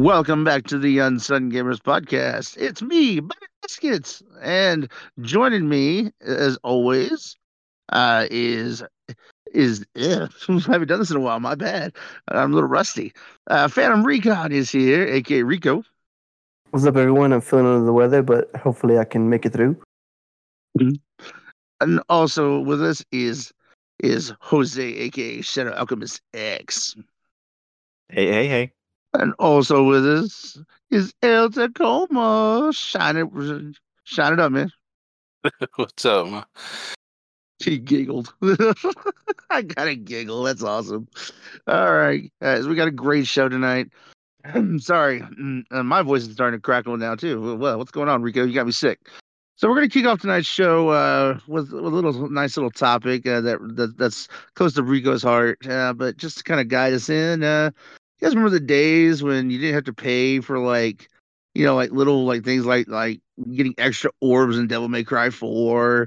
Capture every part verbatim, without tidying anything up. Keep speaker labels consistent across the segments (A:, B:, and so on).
A: Welcome back to the Unsung Gamers podcast. It's me, Buddy Biscuits, and joining me, as always, uh, is is ugh, I haven't done this in a while. My bad. I'm a little rusty. Uh, Phantom Recon is here, aka Rico,
B: What's up, everyone? I'm feeling under the weather, but hopefully I can make it through.
A: and also with us is is Jose, aka Shadow Alchemist X,
C: Hey, hey, hey.
A: and also with us is El Tacoma. Shine it, shine it up, man.
D: What's up, man?
A: He giggled. I gotta giggle. That's awesome. All right, guys, we got a great show tonight. I'm sorry, mm, uh, my voice is starting to crackle now too. Well, what's going on, Rico? You got me sick. So we're gonna kick off tonight's show uh, with a little nice little topic uh, that, that that's close to Rico's heart. Uh, but just to kind of guide us in, uh, you guys remember the days when you didn't have to pay for like, you know, like little like things like like getting extra orbs in Devil May Cry four,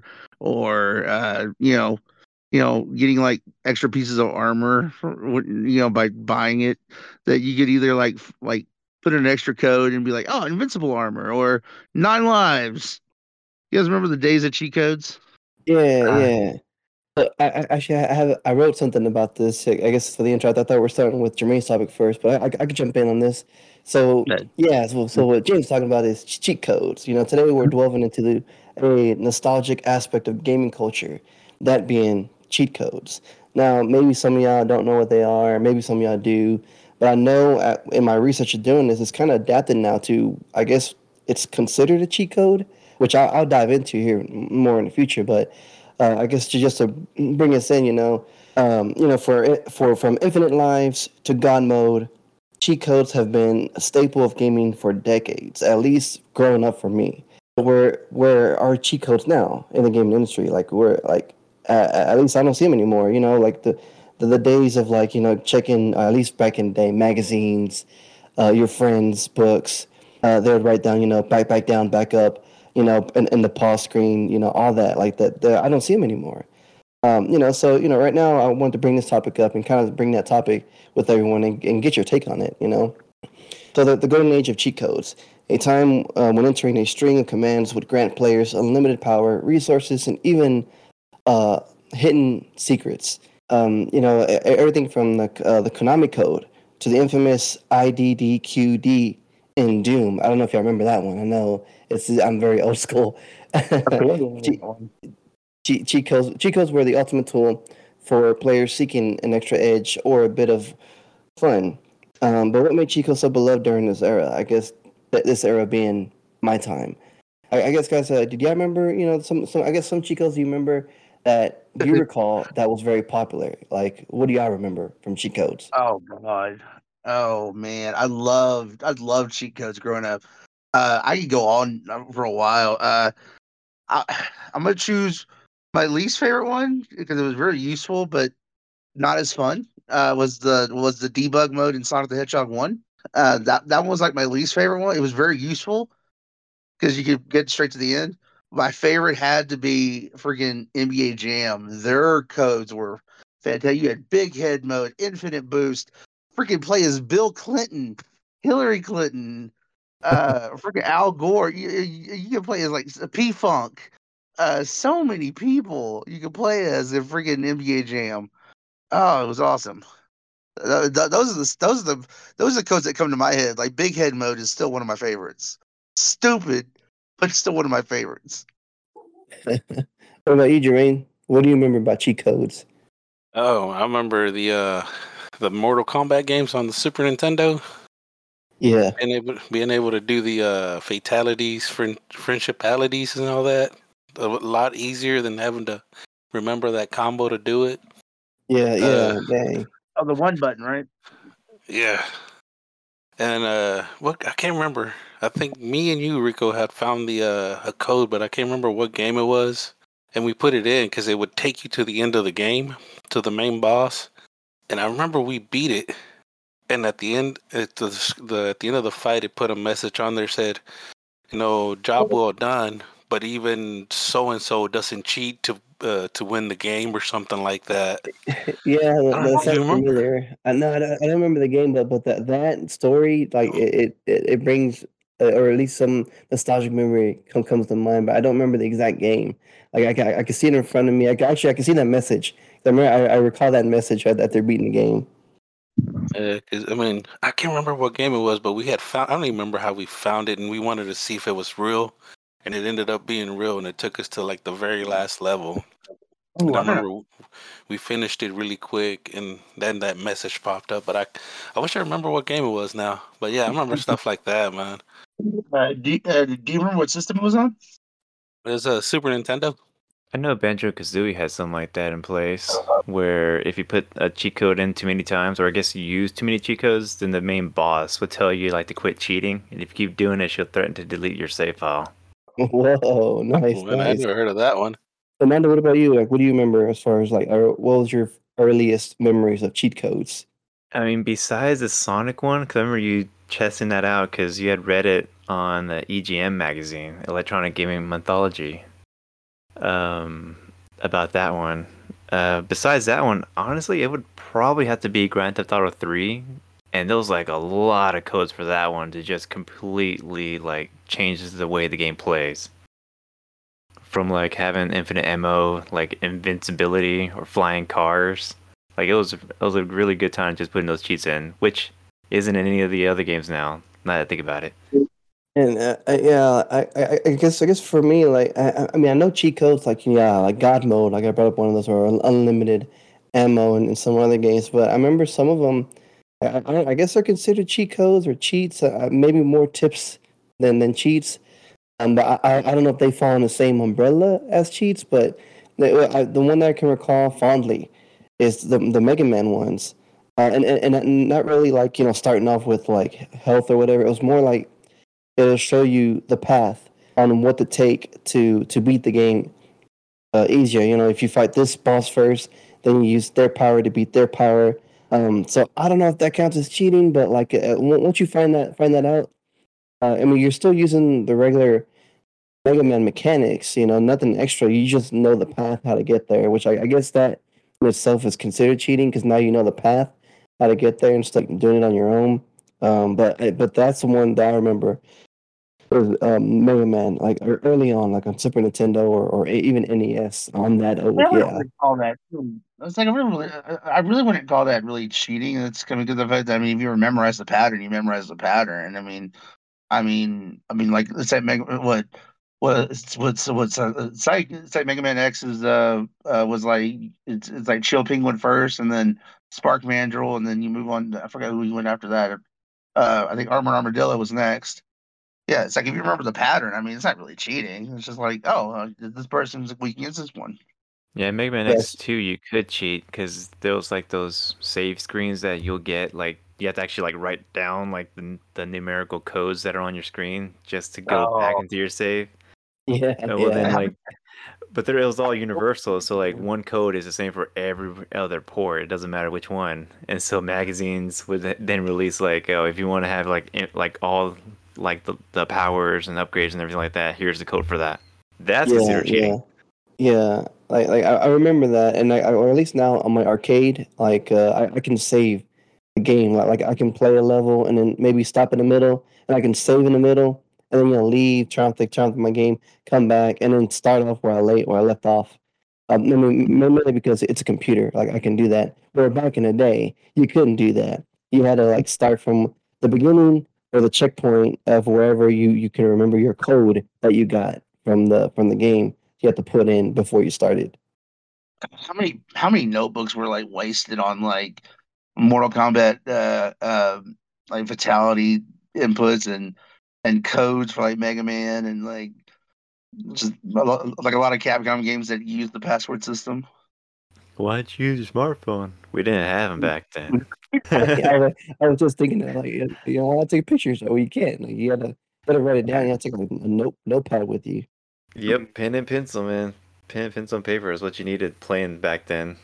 A: or uh, you know, you know, getting like extra pieces of armor, for, you know, by buying it, that you could either like f- like put in an extra code and be like, oh, invincible armor or nine lives. You guys remember the days of cheat codes?
B: Yeah,
C: Uh,
B: yeah. But I, I actually I have I wrote something about this. I guess for the intro, I thought we're starting with Jermaine's topic first, but I, I, I could jump in on this. So
A: Okay.
B: yeah, so, so what James talking about is cheat codes. You know, today we're delving into the a nostalgic aspect of gaming culture, that being cheat codes. Now, maybe some of y'all don't know what they are, maybe some of y'all do, but I know at, in my research of doing this, it's kind of adapted now to, I guess it's considered a cheat code, which I'll, I'll dive into here more in the future. But uh, I guess to just to bring us in, you know, um, you know, for for from infinite lives to God mode, cheat codes have been a staple of gaming for decades, at least growing up for me. Where where are cheat codes now in the gaming industry? Like we're like uh, at least I don't see them anymore. You know, like the the, the days of like you know checking uh, at least back in the day magazines, uh, your friends' books. Uh, they would write down you know back back down back up. You know, in, in the pause screen. You know, all that like that. The, I don't see them anymore. Um, you know, so you know, right now I wanted to bring this topic up and kind of bring that topic with everyone and, and get your take on it. You know. So the, the golden age of cheat codes, a time uh, when entering a string of commands would grant players unlimited power, resources, and even uh, hidden secrets. Um, you know, e- everything from the uh, the Konami code to the infamous I D D Q D in Doom. I don't know if y'all remember that one. I know it's I'm very old school. cheat, cheat, cheat codes cheat codes were the ultimate tool for players seeking an extra edge or a bit of fun. Um, but what made Chico so beloved during this era? I guess th- this era being my time. I, I guess, guys, uh, did y'all remember? You know, some, some. I guess some Chicos you remember that you recall that was very popular. Like, what do y'all remember from cheat codes?
A: Oh God. Oh man, I loved I loved cheat codes growing up. Uh, I could go on uh, for a while. Uh, I, I'm gonna choose my least favorite one because it was very useful, but not as fun. Uh, was the was the debug mode in Sonic the Hedgehog one. Uh, that that one was like my least favorite one. It was very useful because you could get straight to the end. My favorite had to be freaking N B A Jam. Their codes were fantastic. You had big head mode, infinite boost, freaking play as Bill Clinton, Hillary Clinton, uh, freaking Al Gore. You, you, you can play as like P Funk. Uh, so many people you could play as in freaking N B A Jam. Oh, it was awesome. Th- th- those are the those are the those are the codes that come to my head. Like big head mode is still one of my favorites. Stupid, but still one of my favorites.
B: What about you, Jermaine? What do you remember about cheat codes?
D: Oh, I remember the uh, the Mortal Kombat games on the Super Nintendo.
B: Yeah,
D: Being able, being able to do the uh, fatalities, friend, friendshipalities, and all that. A lot easier than having to remember that combo to do it.
B: yeah,
D: Uh,
B: yeah. Dang.
A: Oh, the one button, right?
D: yeah. And uh, what I can't remember. I think me and you, Rico, had found the uh, a code, but I can't remember what game it was. And we put it in because it would take you to the end of the game, to the main boss. And I remember we beat it. And at the end, at the, the at the end of the fight, it put a message on there said, you know, job well done. But even so and so doesn't cheat to uh, to win the game or something like that.
B: Yeah,
D: I
B: that,
D: don't
B: that
D: know if you
B: sounds
D: remember.
B: familiar. I know I don't, I don't remember the game, but but that that story, like it it, it it brings, uh, or at least some nostalgic memory come, comes to mind. But I don't remember the exact game. Like I ca- I can see it in front of me. I ca- actually I can see that message. I remember I, I recall that message that, that they're beating the game.
D: Uh 'cause I mean, I can't remember what game it was, but we had found. I don't even remember how we found it, and we wanted to see if it was real, and it ended up being real, and it took us to like the very last level.
A: Oh,
D: And I
A: I don't
D: remember we finished it really quick, and then that message popped up. But I, I wish I remember what game it was now. But yeah, I remember
A: know.
D: stuff like that, man.
A: Uh, do, uh, do you remember what system it was on?
D: It was a Super Nintendo.
C: I know Banjo Kazooie has something like that in place, where if you put a cheat code in too many times, or I guess you use too many cheat codes, then the main boss would tell you like to quit cheating, and if you keep doing it, she'll threaten to delete your save file.
B: Whoa, nice,
D: Oh, man, I
B: nice.
D: never heard of that one.
B: Amanda, what about you? Like, what do you remember as far as like, or what was your earliest memories of cheat codes?
C: I mean, besides the Sonic one, because I remember you testing that out because you had read it on the E G M magazine, Electronic Gaming Monthology, um, about that one. Uh, besides that one, honestly, it would probably have to be Grand Theft Auto three, and there was like a lot of codes for that one to just completely like changes the way the game plays. From like having infinite ammo, like invincibility or flying cars. Like it was, it was a really good time just putting those cheats in, which isn't in any of the other games now. Now that I think about it.
B: And uh, I- yeah, I, I I guess I guess for me, like I, I- I mean, I know cheat codes like yeah, like God mode, like I brought up one of those, or un- unlimited ammo and, and some other games. But I remember some of them. I, I, I guess they're considered cheat codes or cheats. Uh, maybe more tips than than cheats. Um, but I, I I don't know if they fall in the same umbrella as cheats. But the I, the one that I can recall fondly is the the Mega Man ones, uh, and, and and not really like you know starting off with like health or whatever. It was more like it'll show you the path on what to take to to beat the game uh, easier. You know, if you fight this boss first, then you use their power to beat their power. Um, so I don't know if that counts as cheating, but like uh, on- once you find that find that out, uh, I mean, you're still using the regular Mega Man mechanics. You know, nothing extra. You just know the path how to get there, which I, I guess that in itself is considered cheating because now you know the path how to get there instead of doing it on your own. Um, but but that's the one that I remember or um, Mega Man, like or early on, like on Super Nintendo or, or even N E S on that
A: I
B: old,
A: wouldn't
B: yeah.
A: really call that. It's like I really, I I really wouldn't call that really cheating. It's coming because of the fact that I mean, if you memorize the pattern, you memorize the pattern. I mean, I mean, I mean, like let's say Mega, what, what's what's what's uh, it's like it's like Mega Man X is uh, uh was like it's it's like Chill Penguin first, and then Spark Mandrill, and then you move on. To, I forgot who you went after that. Uh, I think Armored Armadillo was next. Yeah, it's like if you remember the pattern, I mean, it's not really cheating. It's just like, oh, uh, this person's weak against this one.
C: Yeah, Mega Man X
B: Yes.
C: two, you could cheat because there was like those save screens that you'll get. Like you have to actually like write down like the the numerical codes that are on your screen just to go back
A: Oh,
C: into your save.
B: Yeah,
C: Uh, Well, then
B: yeah.
C: like, but there it was all universal. So like one code is the same for every other port. It doesn't matter which one. And so magazines would th- then release like, oh, if you want to have like in- like all like the the powers and upgrades and everything like that, here's the code for that. That's
B: Yeah,
C: considered
B: yeah.
C: cheating.
B: Yeah. Like like I, I remember that and I, I or at least now on my arcade, like uh, I, I can save the game. Like like I can play a level and then maybe stop in the middle and I can save in the middle and then you know leave, try to try to my game, come back and then start off where I late where I left off. Um, I mean, mainly because it's a computer. Like I can do that. Where back in the day, you couldn't do that. You had to like start from the beginning or the checkpoint of wherever you you can remember your code that you got from the from the game. You had to put in before you started.
A: how many how many notebooks were like wasted on like Mortal Kombat uh uh like fatality inputs and and codes for like Mega Man and like just a lot, like a lot of Capcom games that use the password system.
C: Why'd you use your smartphone? We didn't have them back then.
B: Yeah, I, was, I was just thinking that, like, you know, why not take pictures? Oh, you can't. Like, you gotta, gotta write it down. You gotta take like, a note notepad with you.
C: Yep, pen and pencil, man. Pen and pencil and paper is what you needed playing back then.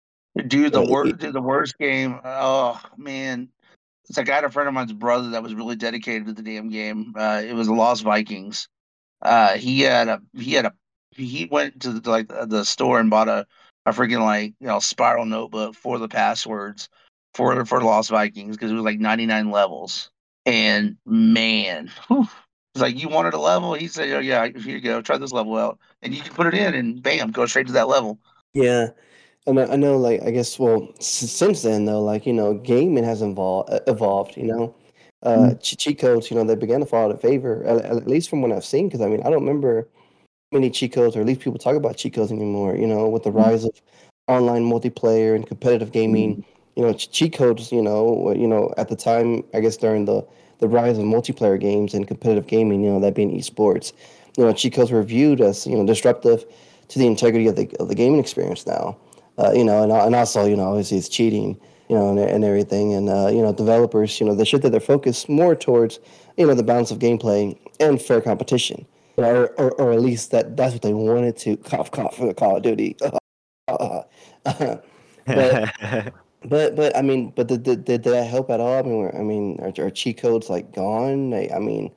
A: Dude, the
B: Yeah,
A: worst
B: it-
A: the worst game. Oh man, it's like I had a friend of mine's brother that was really dedicated to the damn game. Uh, it was the Lost Vikings. Uh, he had a he had a he went to the, like the store and bought a, a freaking like you know spiral notebook for the passwords for for Lost Vikings because it was like ninety-nine levels. And man, whew, it's like you wanted a level. He said, "Oh yeah, here you go. Try this level out," and you can put it in, and bam, go straight to that level.
B: Yeah, and I, I know, like, I guess, well, s- since then though, like, you know, gaming has evolved. Evolved, you know, uh, che- cheat codes, you know, they began to fall out of favor, at, at least from what I've seen. Because I mean, I don't remember many cheat codes, or at least people talk about cheat codes anymore. You know, with the rise of online multiplayer and competitive gaming, you know, ch- cheat codes. You know, you know, at the time, I guess during the the rise of multiplayer games and competitive gaming, you know, that being esports, you know, cheat codes were viewed as you know disruptive to the integrity of the of the gaming experience now. Uh, you know, and and also, you know, obviously it's cheating, you know, and, and everything, and uh, you know, developers, you know, they shifted their focus more towards, you know, the balance of gameplay and fair competition, or, or, or at least that that's what they wanted to cough cough for the Call of Duty. but but but I mean, but did, did, did that help at all? I mean, I mean, are, are cheat codes like gone? I, I mean,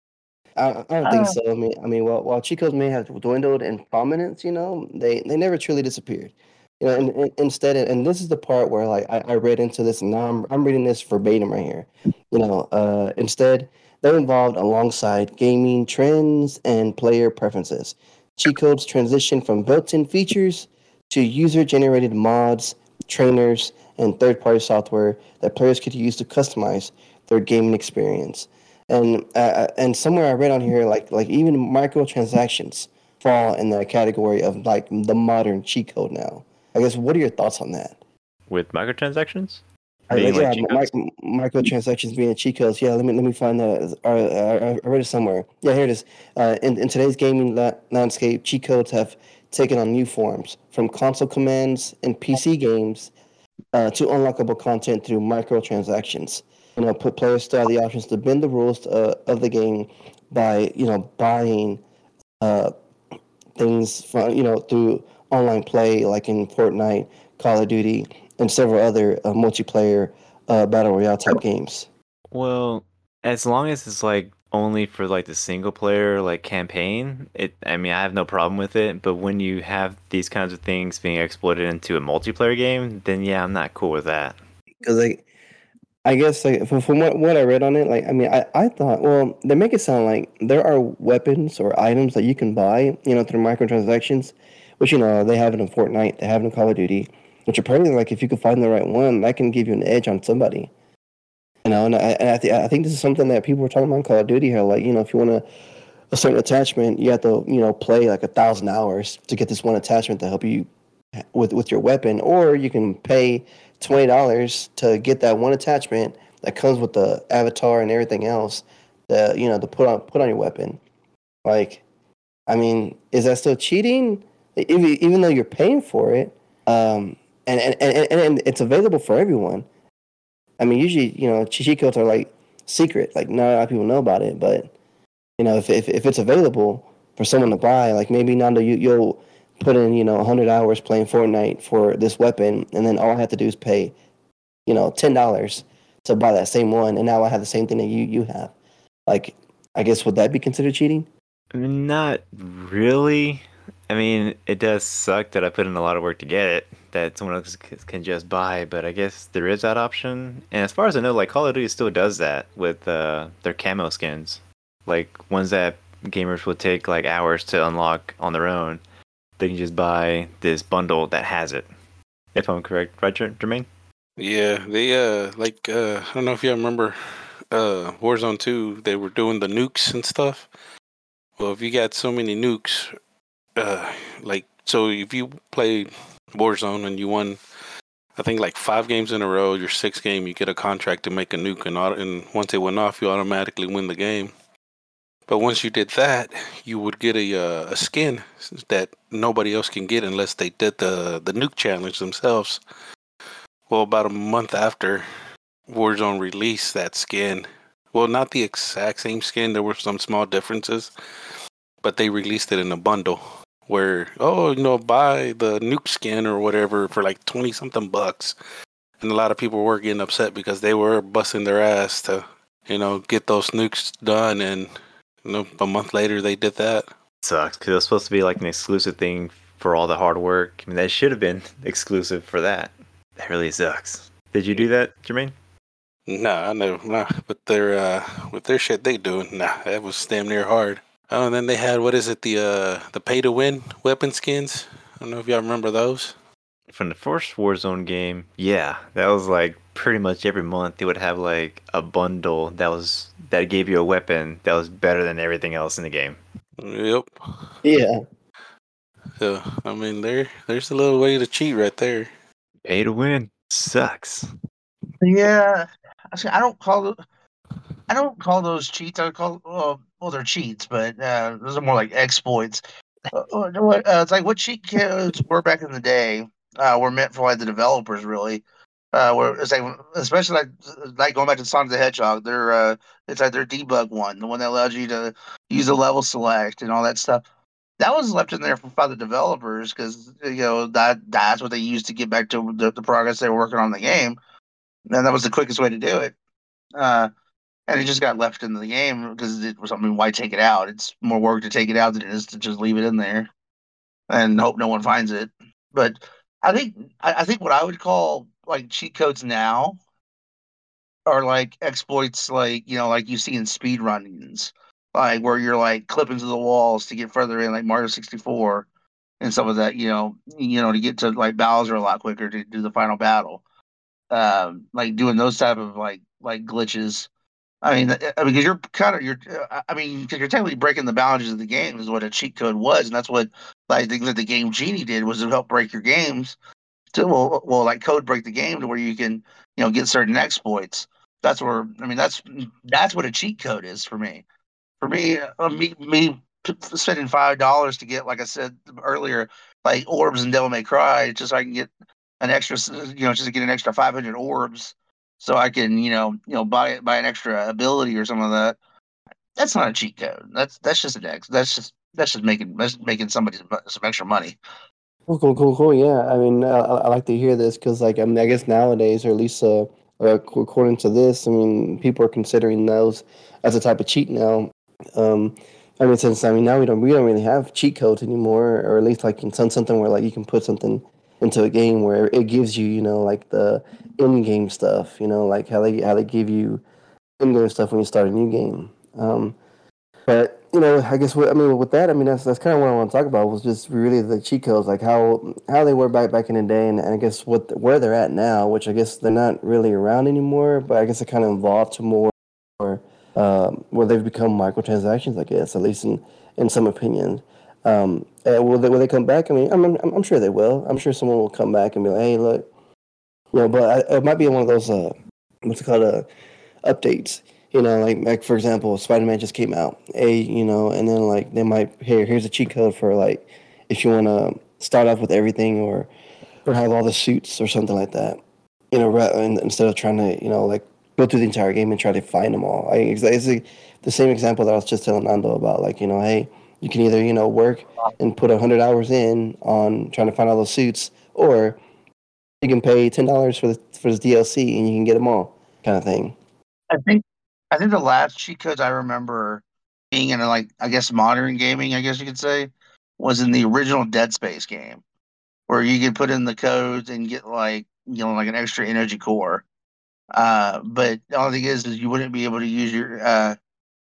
B: I, I don't think
A: Uh,
B: so. I mean, I mean, while, while cheat codes may have dwindled in prominence, you know, they, they never truly disappeared. You know, and, and instead, and this is the part where like I, I read into this, and now I'm I'm reading this verbatim right here. You know, uh, instead they're involved alongside gaming trends and player preferences. Cheat codes transition from built-in features to user-generated mods, trainers, and third-party software that players could use to customize their gaming experience. And uh, and somewhere I read on here like like even microtransactions fall in the category of like the modern cheat code now. I guess what are your thoughts on that?
C: With microtransactions
B: I,
C: being
B: like,
C: like
B: yeah,
C: cheat
B: mi-
C: codes.
B: microtransactions being cheat codes. Yeah, let me let me find that. Uh, I, I read it somewhere. Yeah, here it is. Uh, in in today's gaming la- landscape, cheat codes have taken on new forms, from console commands in P C games uh, to unlockable content through microtransactions. You know, put players still have the options to bend the rules uh, of the game by you know buying uh, things from you know through online play, like in Fortnite, Call of Duty, and several other uh, multiplayer uh, battle royale type games.
C: Well, as long as it's like only for like the single player like campaign, it I mean I have no problem with it, but when you have these kinds of things being exploited into a multiplayer game, then yeah, I'm not cool with that.
B: Because like I guess like from, from what, what I read on it, like I mean I, I thought well they make it sound like there are weapons or items that you can buy, you know, through microtransactions, which you know they have it in Fortnite, they have it in Call of Duty, which apparently like if you can find the right one, that can give you an edge on somebody. You know, and I and I, th- I think this is something that people were talking about in Call of Duty here. Like, you know, if you want a, a certain attachment, you have to, you know, play like a thousand hours to get this one attachment to help you with with your weapon, or you can pay twenty dollars to get that one attachment that comes with the avatar and everything else that you know to put on put on your weapon. Like, I mean, is that still cheating? Even even though you're paying for it, um, and, and, and, and it's available for everyone. I mean, usually, you know, cheat codes are like secret, like not a lot of people know about it. But you know, if if, if it's available for someone to buy, like maybe Nando, you you'll put in you know one hundred hours playing Fortnite for this weapon, and then all I have to do is pay, you know, ten dollars to buy that same one, and now I have the same thing that you you have. Like, I guess would that be considered cheating?
C: Not really. I mean, it does suck that I put in a lot of work to get it that someone else c- can just buy, but I guess there is that option. And as far as I know, like Call of Duty still does that with uh, their camo skins, like ones that gamers would take like hours to unlock on their own. They can just buy this bundle that has it. If I'm correct, right, Jer- Jermaine?
D: Yeah, they uh like uh I don't know if you remember uh Warzone two, they were doing the nukes and stuff. Well, if you got so many nukes, uh like so if you play Warzone and you won I think like five games in a row, your sixth game you get a contract to make a nuke and auto, and once it went off you automatically win the game. But once you did that, you would get a uh, a skin that nobody else can get unless they did the the nuke challenge themselves. Well, about a month after Warzone released that skin, well, not the exact same skin, there were some small differences, but they released it in a bundle where, oh, you know, buy the nuke skin or whatever for like twenty something bucks. And a lot of people were getting upset because they were busting their ass to, you know, get those nukes done. And, you know, a month later they did that.
C: sucks because it was supposed to be like an exclusive thing for all the hard work. I mean, that should have been exclusive for that. That really sucks. Did you do that, Jermaine?
D: Nah, I never. Nah, with their uh, with their shit they doing, nah, that was damn near hard. Oh, and then they had what is it? The uh, the pay to win weapon skins. I don't know if y'all remember those.
C: From the first Warzone game, yeah, that was like pretty much every month they would have like a bundle that was that gave you a weapon that was better than everything else in the game.
D: Yep.
B: Yeah.
D: So I mean, there there's a little way to cheat right there.
C: Pay to win sucks.
A: Yeah, I see, I don't call it. I don't call those cheats. I call well, well, they're cheats, but uh, those are more like exploits. Uh, uh, what- uh, it's like what cheat codes were back in the day uh, were meant for like the developers, really. Uh, where it's like, especially like like going back to Sonic the Hedgehog, they're uh, it's like their debug one, the one that allows you to use the level select and all that stuff. That was left in there for by the developers because you know that that's what they used to get back to the, the progress they were working on in the game, and that was the quickest way to do it. Uh, and it just got left in the game because it was. I mean, why take it out? It's more work to take it out than it is to just leave it in there and hope no one finds it. But I think I, I think what I would call like cheat codes now are like exploits, like you know, like you see in speed runnings, like where you're like clipping to the walls to get further in, like Mario sixty-four and some of that. You know, you know, to get to like Bowser a lot quicker to do the final battle. Um, like doing those type of like like glitches. I mean, uh, I mean, because you're kind of you're. uh, I mean, because you're technically breaking the boundaries of the game is what a cheat code was, and that's what I think that the game Genie did was to help break your games. To well, well, like code break the game to where you can, you know, get certain exploits. That's where I mean, that's that's what a cheat code is for me. For me, uh, me me p- spending five dollars to get, like I said earlier, like orbs and Devil May Cry, just so I can get an extra, s- you know, just to get an extra five hundred orbs, so I can, you know, you know, buy buy an extra ability or something like that. That's not a cheat code. That's that's just an ex. That's just that's just making that's making somebody some some extra money.
B: Cool, cool, cool, cool. Yeah, I mean, I, I I like to hear this because, like, I mean, I guess nowadays, or at least uh, uh, ac- according to this, I mean, people are considering those as a type of cheat now. Um, I mean, since I mean, now we don't we don't really have cheat codes anymore, or at least like in some something where like you can put something into a game where it gives you, you know, like the in-game stuff, you know, like how they how they give you in-game stuff when you start a new game. Um, but you know, I guess what I mean with that, I mean that's that's kind of what I want to talk about was just really the cheat codes, like how how they were back back in the day, and, and I guess what where they're at now, which I guess they're not really around anymore. But I guess it kind of evolved to more um, where they've become microtransactions. I guess at least in in some opinions. Um, uh, will they will they come back? I mean, I'm, I'm I'm sure they will. I'm sure someone will come back and be like, hey, look, you know. But I, it might be one of those uh, what's it called uh, updates. You know, like like for example, Spider Man just came out. A you know, and then like they might here here's a cheat code for like if you want to start off with everything or or have all the suits or something like that. You know, ra- and, instead of trying to you know like go through the entire game and try to find them all. I it's, it's the the same example that I was just telling Nando about. Like you know, hey, you can either you know work and put a hundred hours in on trying to find all those suits, or you can pay ten dollars for the for this D L C and you can get them all, kind of thing.
A: I think I think the last cheat codes I remember being in a, like I guess modern gaming, I guess you could say, was in the original Dead Space game, where you could put in the codes and get like you know like an extra energy core. Uh, but the only thing is, is you wouldn't be able to use your uh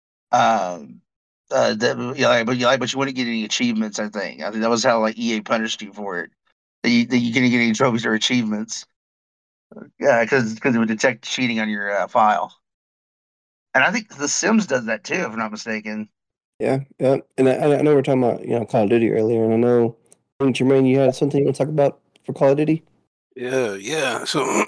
A: um uh that yeah, like, but you like but you wouldn't get any achievements. I think I think that was how like E A punished you for it. That you, that you couldn't get any trophies or achievements. Yeah, because because it would detect cheating on your uh, file. And I think The Sims does that too, if I'm not mistaken.
B: Yeah, yeah, and I, I know we're talking about you know Call of Duty earlier, and I know I think Jermaine, you had something you want to talk about for Call of Duty.
D: Yeah, yeah. So,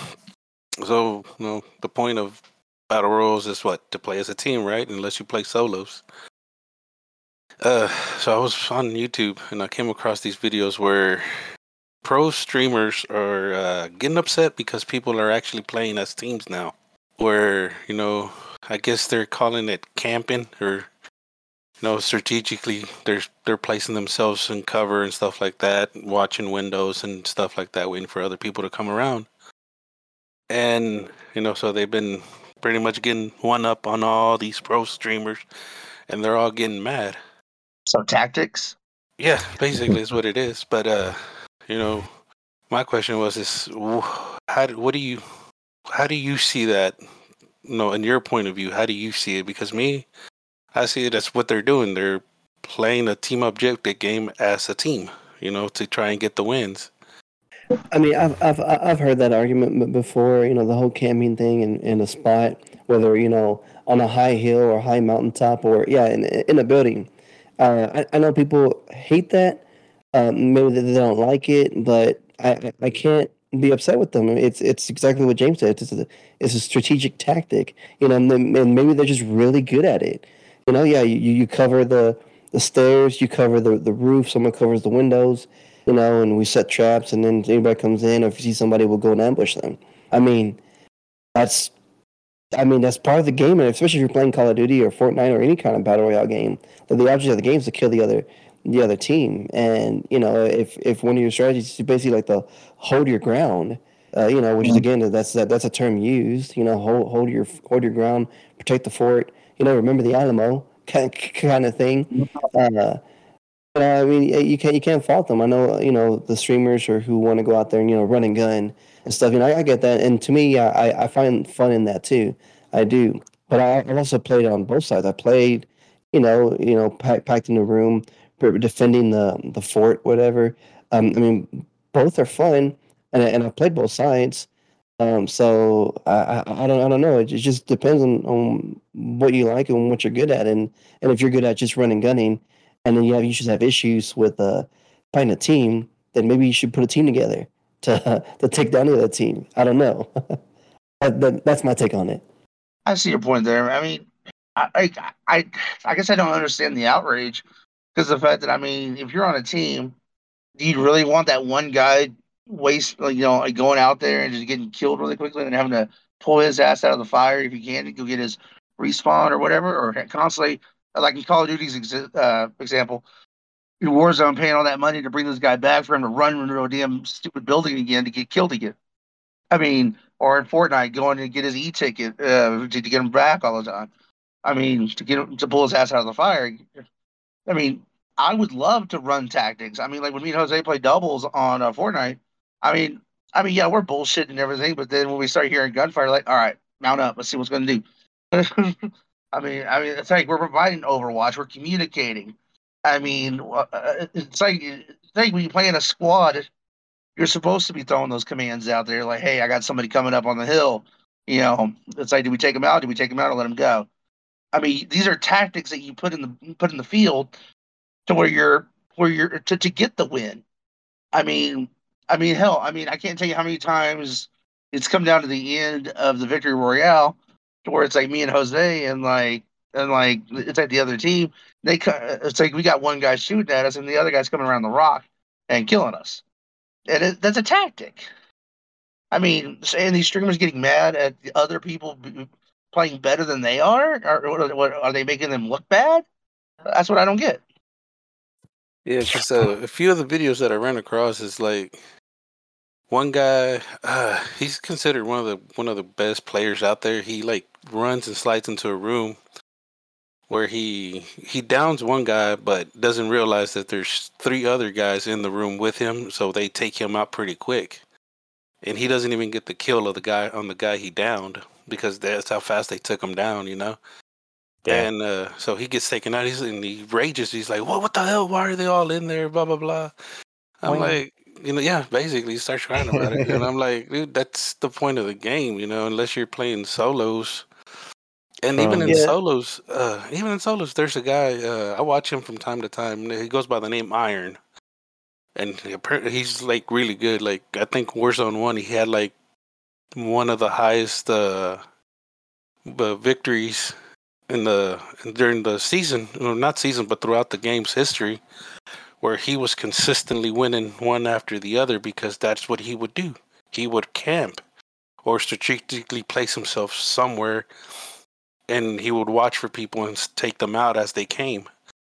D: so you know, the point of battle royals is what to play as a team, right? Unless you play solos. Uh, so I was on YouTube and I came across these videos where pro streamers are uh, getting upset because people are actually playing as teams now. Where you know, I guess they're calling it camping, or you know, strategically they're they're placing themselves in cover and stuff like that, watching windows and stuff like that, waiting for other people to come around. And you know, so they've been pretty much getting one up on all these pro streamers, and they're all getting mad.
A: So tactics.
D: Yeah, basically is what it is. But uh, you know, my question was is how do, what do you how do you see that? You know, in your point of view, how do you see it? Because me, I see it as what they're doing. They're playing a team objective game as a team. You know, to try and get the wins.
B: I mean, I've I've I've heard that argument b- before. You know, the whole camping thing in, in a spot, whether you know on a high hill or high mountaintop, or yeah, in in a building. Uh, I I know people hate that. Um, maybe they don't like it, but I I I can't be upset with them. It's it's exactly what James said. It's a it's a strategic tactic. You know, and, then- and maybe they're just really good at it. You know, yeah, you you cover the the stairs, you cover the the roof, someone covers the windows, you know, and we set traps, and then anybody comes in, or if you see somebody, we'll go and ambush them. I mean, that's, I mean, that's part of the game, and especially if you're playing Call of Duty or Fortnite or any kind of battle royale game, that the object of the game is to kill the other, the other team. And you know, if if one of your strategies is basically like to hold your ground, uh, you know, which is again that's that, that's a term used. You know, hold hold your hold your ground, protect the fort. You know, remember the Alamo kind kind of thing. Uh, uh, I mean, you can't you can't fault them. I know you know the streamers or who want to go out there and you know run and gun and stuff. You know, I, I get that, and to me, yeah, I I find fun in that too. I do, but I I also played on both sides. I played, you know, you know, packed, packed in the room, defending the the fort, whatever. Um, I mean, both are fun, and I- and I've played both sides. Um, so I, I I don't I don't know. It, it just depends on, on what you like and what you're good at, and and if you're good at just running gunning, and then you have you should have issues with uh finding a team, then maybe you should put a team together to to take down the other team. I don't know. that, that, that's my take on it.
A: I see your point there. I mean, I I I, I guess I don't understand the outrage because the fact that I mean, if you're on a team, do you really want that one guy waste, like, you know, like going out there and just getting killed really quickly and having to pull his ass out of the fire if he can to go get his respawn or whatever, or constantly, like in Call of Duty's ex- uh, example, in Warzone paying all that money to bring this guy back for him to run into a damn stupid building again to get killed again. I mean, or in Fortnite going to get his e-ticket uh, to, to get him back all the time. I mean, to get him to pull his ass out of the fire. I mean, I would love to run tactics. I mean, like when me and Jose play doubles on uh, Fortnite. I mean, I mean, yeah, we're bullshitting and everything, but then when we start hearing gunfire, like, all right, mount up, let's see what's going to do. I mean, I mean, it's like we're providing Overwatch, we're communicating. I mean, uh, uh, it's like it's like when you play in a squad, you're supposed to be throwing those commands out there, like, hey, I got somebody coming up on the hill. You know, it's like, do we take them out? Do we take them out or let them go? I mean, these are tactics that you put in the put in the field to where you're where you're to, to get the win. I mean, I mean, hell, I mean, I can't tell you how many times it's come down to the end of the victory royale to where it's like me and Jose and like and like it's like the other team. They it's like we got one guy shooting at us and the other guy's coming around the rock and killing us. And it, that's a tactic. I mean, and these streamers getting mad at the other people playing better than they are, or what, what are they making them look bad? That's what I don't get.
D: Yeah, because uh, a few of the videos that I ran across is like one guy. Uh, he's considered one of the one of the best players out there. He like runs and slides into a room where he he downs one guy, but doesn't realize that there's three other guys in the room with him. So they take him out pretty quick, and he doesn't even get the kill of the guy on the guy he downed because that's how fast they took him down. You know.
C: Yeah.
D: And uh, so he gets taken out. He's and he rages. He's like, "What? What the hell? Why are they all in there? Blah blah blah." I'm
B: Wow.
D: like, you know, yeah, basically, he starts crying about it, and I'm like, dude, that's the point of the game, you know. Unless you're playing solos, and even
C: Um,
D: in
B: Yeah.
D: solos, uh, even in solos, there's a guy. Uh, I watch him from time to time. He goes by the name Iron, and he, appar- he's like really good. Like I think Warzone One, he had like one of the highest uh, uh, victories in the during the season, well, not season, but throughout the game's history, where he was consistently winning one after the other because that's what he would do. He would camp or strategically place himself somewhere, and he would watch for people and s- take them out as they came.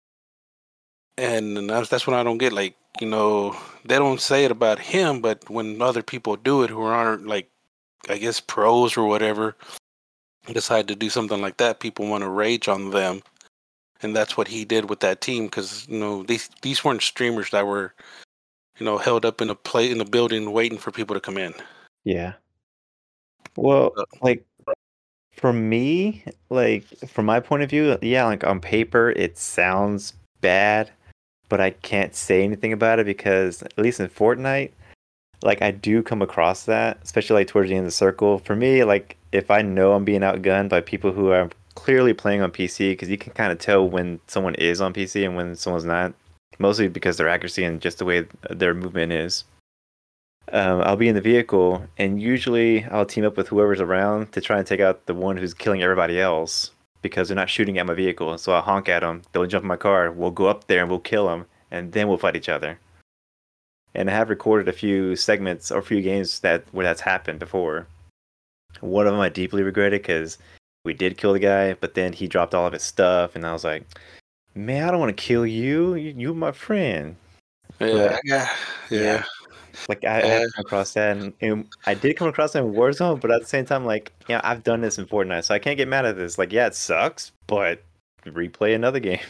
D: And that's that's what I don't get. Like, you know, they don't say it about him, but when other people do it who aren't like, I guess, pros or whatever, decide to do something like that, people want to rage on them and that's what he did with that team. Because you know these these weren't streamers that were, you know, held up in a play in a building waiting for people to come in.
C: Yeah. Well,
D: Uh,
C: like for me, like from my point of view, yeah, like on paper it sounds bad, but I can't say anything about it because at least in Fortnite, like I do come across that, especially like towards the end of the circle. For me, like if I know I'm being outgunned by people who are clearly playing on P C, because you can kind of tell when someone is on P C and when someone's not, mostly because their accuracy and just the way their movement is. Um, I'll be in the vehicle, and usually I'll team up with whoever's around to try and take out the one who's killing everybody else because they're not shooting at my vehicle. So I'll honk at them. They'll jump in my car. We'll go up there and we'll kill them, and then we'll fight each other. And I have recorded a few segments or a few games that where that's happened before. One of them I deeply regretted because we did kill the guy, but then he dropped all of his stuff, and I was like, "Man, I don't want to kill you. You, you're my friend."
D: yeah,
C: But,
D: yeah, yeah,
C: yeah. Like I, I have come across that, and, and I did come across that in Warzone, but at the same time, like, yeah, I've done this in Fortnite, so I can't get mad at this. Like, yeah, it sucks, but replay another game.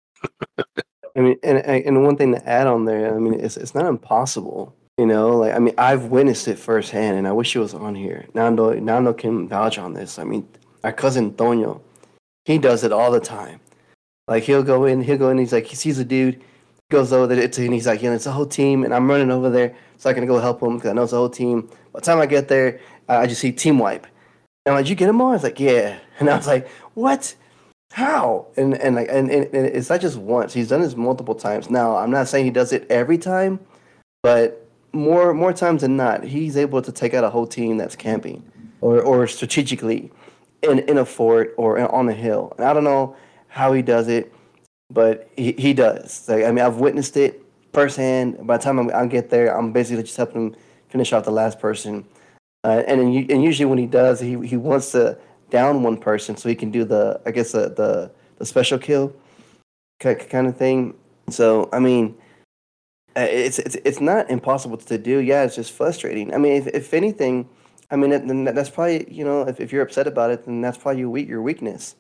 B: I mean, and and one thing to add on there, I mean, it's it's not impossible, you know. Like, I mean, I've witnessed it firsthand, and I wish he was on here. Nando Nando can vouch on this. I mean, our cousin Toño, he does it all the time. Like, he'll go in, he'll go in, he's like, he sees a dude, goes over there, to, and he's like, you know, it's a whole team, and I'm running over there, so I can go help him because I know it's a whole team. By the time I get there, I I just see team wipe. And I'm like, did you get him on? I was like, yeah. And I was like, what? How? And and like and, and, and it's not just once. He's done this multiple times. Now, I'm not saying he does it every time, but more more times than not, he's able to take out a whole team that's camping or or strategically in in a fort or on a hill. And I don't know how he does it, but he, he does. Like, I mean, I've witnessed it firsthand. By the time I'm, I get there, I'm basically just helping him finish off the last person. Uh, and then and usually when he does, he he wants to down one person so he can do the, I guess, the the, the special kill kind of thing. So I mean, uh, it's it's it's not impossible to do. Yeah, it's just frustrating. I mean, if if anything, I mean, then that's probably, you know, if, if you're upset about it, then that's probably your weak your weakness.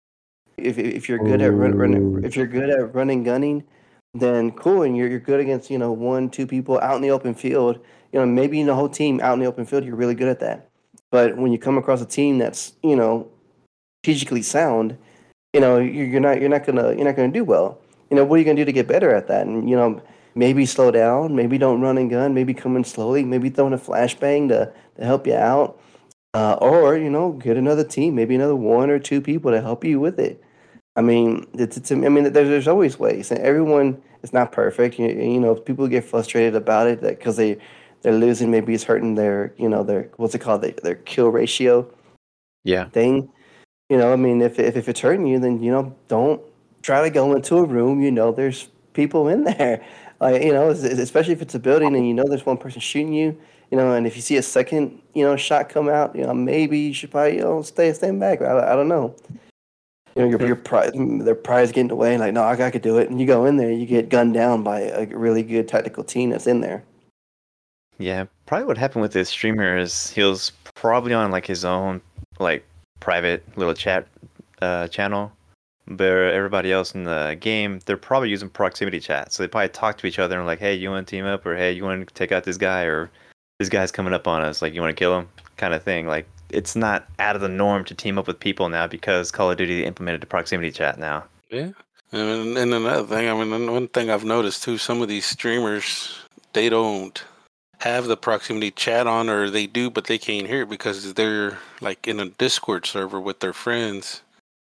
B: If if you're good at run, running, if you're good at running gunning, then cool, and you're you're good against, you know, one two people out in the open field. You know, maybe in the whole team out in the open field, you're really good at that. But when you come across a team that's, you know, strategically sound, you know, you're, you're not you're not gonna you're not gonna do well. You know, what are you gonna do to get better at that? And, you know, maybe slow down, maybe don't run and gun, maybe come in slowly, maybe throw in a flashbang to to help you out, uh, or, you know, get another team, maybe another one or two people to help you with it. I mean, it's, it's I mean, there's there's always ways, and everyone is not perfect. You, you know, people get frustrated about it because they they're losing. Maybe it's hurting their, you know, their, what's it called, their, their kill ratio
C: Yeah.
B: thing. You know, I mean, if, if if it's hurting you, then, you know, don't try to go into a room. You know, there's people in there. Like, you know, es- especially if it's a building and you know there's one person shooting you. You know, and if you see a second, you know, shot come out, you know, maybe you should probably, you know, stay stand back. I, I don't know. You know, your your pride, their pride's getting away. Like, no, I, I could do it. And you go in there, you get gunned down by a really good tactical team that's in there.
C: Yeah, probably what happened with this streamer is he was probably on like his own like private little chat uh, channel, but everybody else in the game, they're probably using proximity chat. So they probably talk to each other and like, hey, you want to team up, or hey, you want to take out this guy, or this guy's coming up on us, like you want to kill him, kind of thing. Like it's not out of the norm to team up with people now because Call of Duty implemented the proximity chat now.
D: Yeah, and and another thing, I mean, one thing I've noticed too, some of these streamers, they don't have the proximity chat on, or they do, but they can't hear it because they're like in a Discord server with their friends.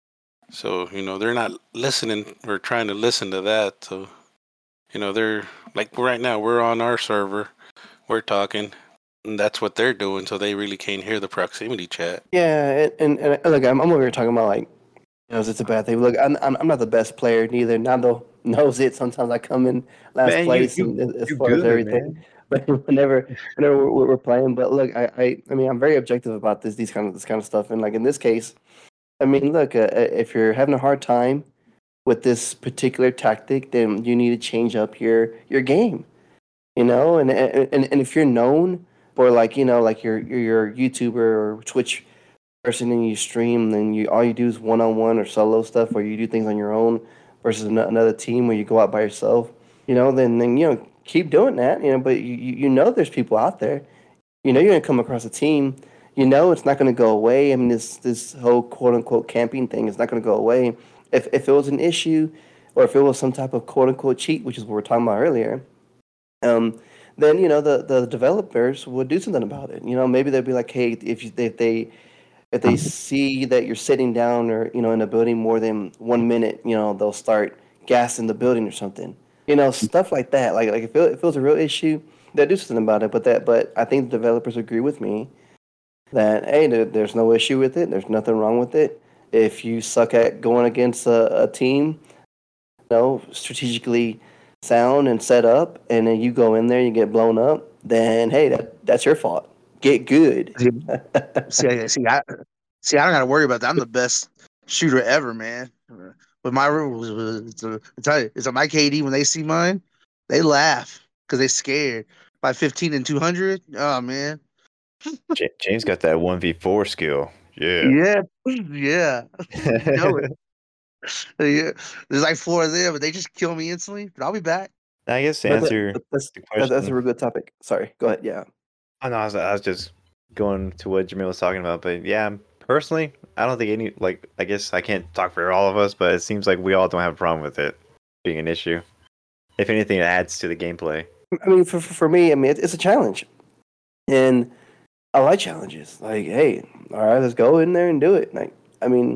D: So, you know, they're not listening or trying to listen to that. So, you know, they're like right now, we're on our server, we're talking, and that's what they're doing. So they really can't hear the proximity chat.
B: Yeah, and, and, and look, I'm, I'm over here talking about, like, you know, it's a bad thing. Look, I'm I'm, I'm not the best player neither. Nando knows it. Sometimes I come in last
C: Man, you
B: place
C: you
B: and, as
C: you
B: far as
C: good,
B: everything.
C: man.
B: But whenever whenever we're, we're playing, but look, I, I I mean, I'm very objective about this these kind of this kind of stuff. And like in this case, I mean, look, uh, uh, if you're having a hard time with this particular tactic, then you need to change up your your game. You know, and and and if you're known for, like, you know, like you're you're, you're a YouTuber or Twitch person and you stream, then you all you do is one on one or solo stuff, or you do things on your own. versus an- another team where you go out by yourself, you know, then then you know keep doing that, you know. But you you you know there's people out there. You know you're gonna come across a team. You know it's not gonna go away. I mean this this whole quote unquote camping thing is not gonna go away. If if it was an issue, or if it was some type of quote unquote cheat, which is what we were talking about earlier, um, then you know the the developers would do something about it. You know maybe they'd be like, hey, if you, if they if they see that you're sitting down or you know in a building more than one minute, you know they'll start gassing the building or something. You know stuff like that. Like like if it, if it was a real issue, they'll do something about it. But that but I think the developers agree with me that hey, there, there's no issue with it. There's nothing wrong with it. If you suck at going against a, a team, you know, strategically sound and set up, and then you go in there and you get blown up, then hey, that that's your fault. Get good.
A: See, I- see, I see. I don't got to worry about that. I'm the best shooter ever, man. But my rules, it's a, I tell you, it's on my K D. When they see mine, they laugh because they scared. By fifteen and two hundred, oh man,
C: J- James got that one v four skill. Yeah.
A: yeah, yeah, you know it. Yeah. There's like four of them, but they just kill me instantly. But I'll be back.
C: I guess to
B: But that,
C: answer
B: but that's
C: the
B: that, that's a
C: question.
B: real good topic. Sorry, go ahead. Yeah.
C: Oh no, I was, I was just going to what Jamil was talking about, but yeah, personally, I don't think any like I guess I can't talk for all of us, but it seems like we all don't have a problem with it being an issue. If anything, it adds to the gameplay.
B: I mean, for for for me, I mean, it, it's a challenge, and I like challenges. Like, hey, all right, let's go in there and do it. Like, I mean,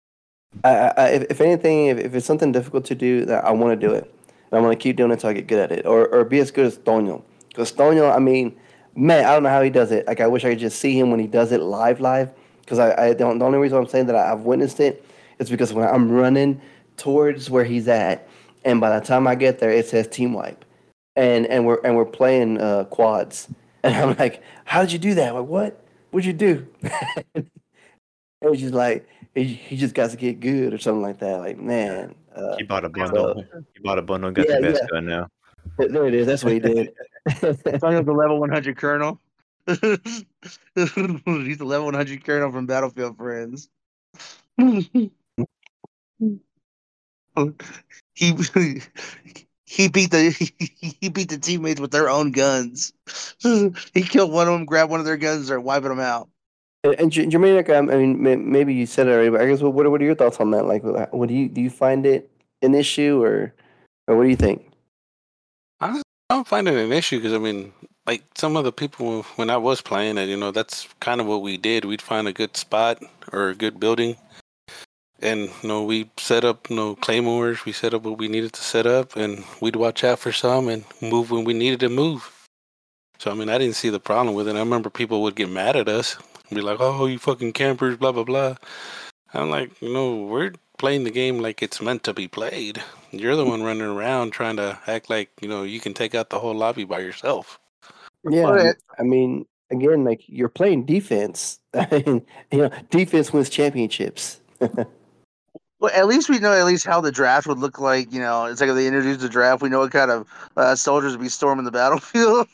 B: I, I if, if anything, if, if it's something difficult to do, that I want to do it, and I want to keep doing it until I get good at it, or or be as good as Tonyo. Because Tonyo, I mean, man, I don't know how he does it. Like, I wish I could just see him when he does it live, live. Because I, I don't. The only reason I'm saying that I've witnessed it is because when I'm running towards where he's at, and by the time I get there, it says team wipe, and and we're and we're playing uh, quads, and I'm like, how did you do that? I'm like, what? What'd you do? And it's just like he, he just got to get good or something like that. Like, man. Uh,
C: He bought a
B: so
C: bundle. He bought a bundle and got
B: yeah,
C: the best
B: yeah.
C: gun now.
B: There it is. That's what he did.
A: Tonyo's the level one hundred colonel. He's the level one hundred colonel from Battlefield Friends. he he beat the he beat the teammates with their own guns. He killed one of them, grabbed one of their guns, and wiping them out.
B: And, and J- Jermaine, like, um, I mean, may- maybe you said it already, but I guess what what are your thoughts on that? Like, wh- what do you do? You find it an issue, or or what do you think?
D: I don't find it an issue because I mean, like some of the people when I was playing it, you know, that's kind of what we did. We'd find a good spot or a good building, and you know, we set up you know claymores. We set up what we needed to set up, and we'd watch out for some and move when we needed to move. So I mean, I didn't see the problem with it. I remember people would get mad at us and be like, "Oh, you fucking campers, blah blah blah." I'm like, you know, we're playing the game like it's meant to be played. You're the one running around trying to act like, you know, you can take out the whole lobby by yourself.
B: Yeah, I
A: But
B: mean, I mean, again, like you're playing defense. I mean, you know, defense wins championships.
A: well, at least we know at least how the draft would look like. You know, it's like if they introduce the draft, we know what kind of uh, soldiers would be storming the battlefield.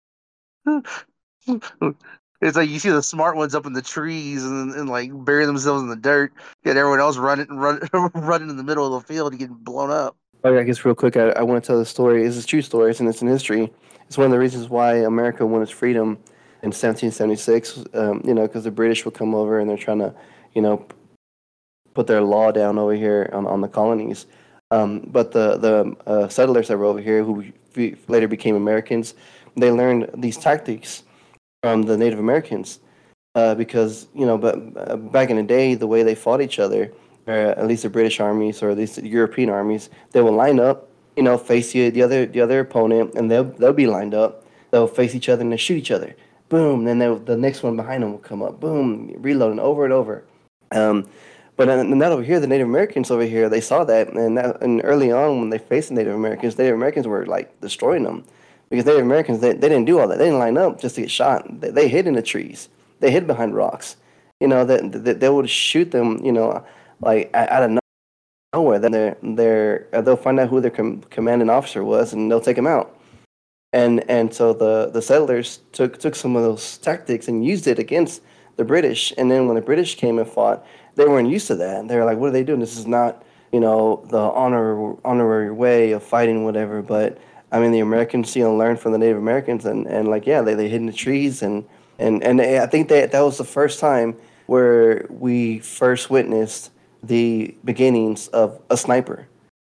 A: It's like you see the smart ones up in the trees and, and like bury themselves in the dirt. Get everyone else running run, running in the middle of the field to get blown up.
B: Oh, yeah, I guess real quick, I, I want to tell the story. It's a true story. It's in, it's in history. It's one of the reasons why America won its freedom in seventeen seventy-six. Um, you know, because the British would come over and they're trying to, you know, put their law down over here on, on the colonies. Um, but the the uh, settlers that were over here, who be, later became Americans, they learned these tactics from the Native Americans. Uh, because you know, but uh, back in the day, the way they fought each other, or at least the British armies or at least the European armies, they will line up, you know, face you, the other the other opponent, and they'll they'll be lined up. They'll face each other and they'll shoot each other. Boom. Then they'll- the next one behind them will come up. Boom. Reloading over and over. Um, but uh, not over here. The Native Americans over here, they saw that, and that, and early on when they faced the Native Americans, Native Americans were like destroying them because Native Americans they, they didn't do all that. They didn't line up just to get shot. They, they hid in the trees. They hid behind rocks. You know that they, they, they would shoot them. You know, like out of nowhere. Then they're they're uh, they'll find out who their com- commanding officer was, and they'll take him out. And and so the, the settlers took took some of those tactics and used it against the British. And then when the British came and fought, they weren't used to that. They were like, "What are they doing? This is not you know, the honor honorary way of fighting, whatever. But I mean, the Americans, you know, learned from the Native Americans, and, and like, yeah, they, they hid in the trees, and and and I think that that was the first time where we first witnessed the beginnings of a sniper,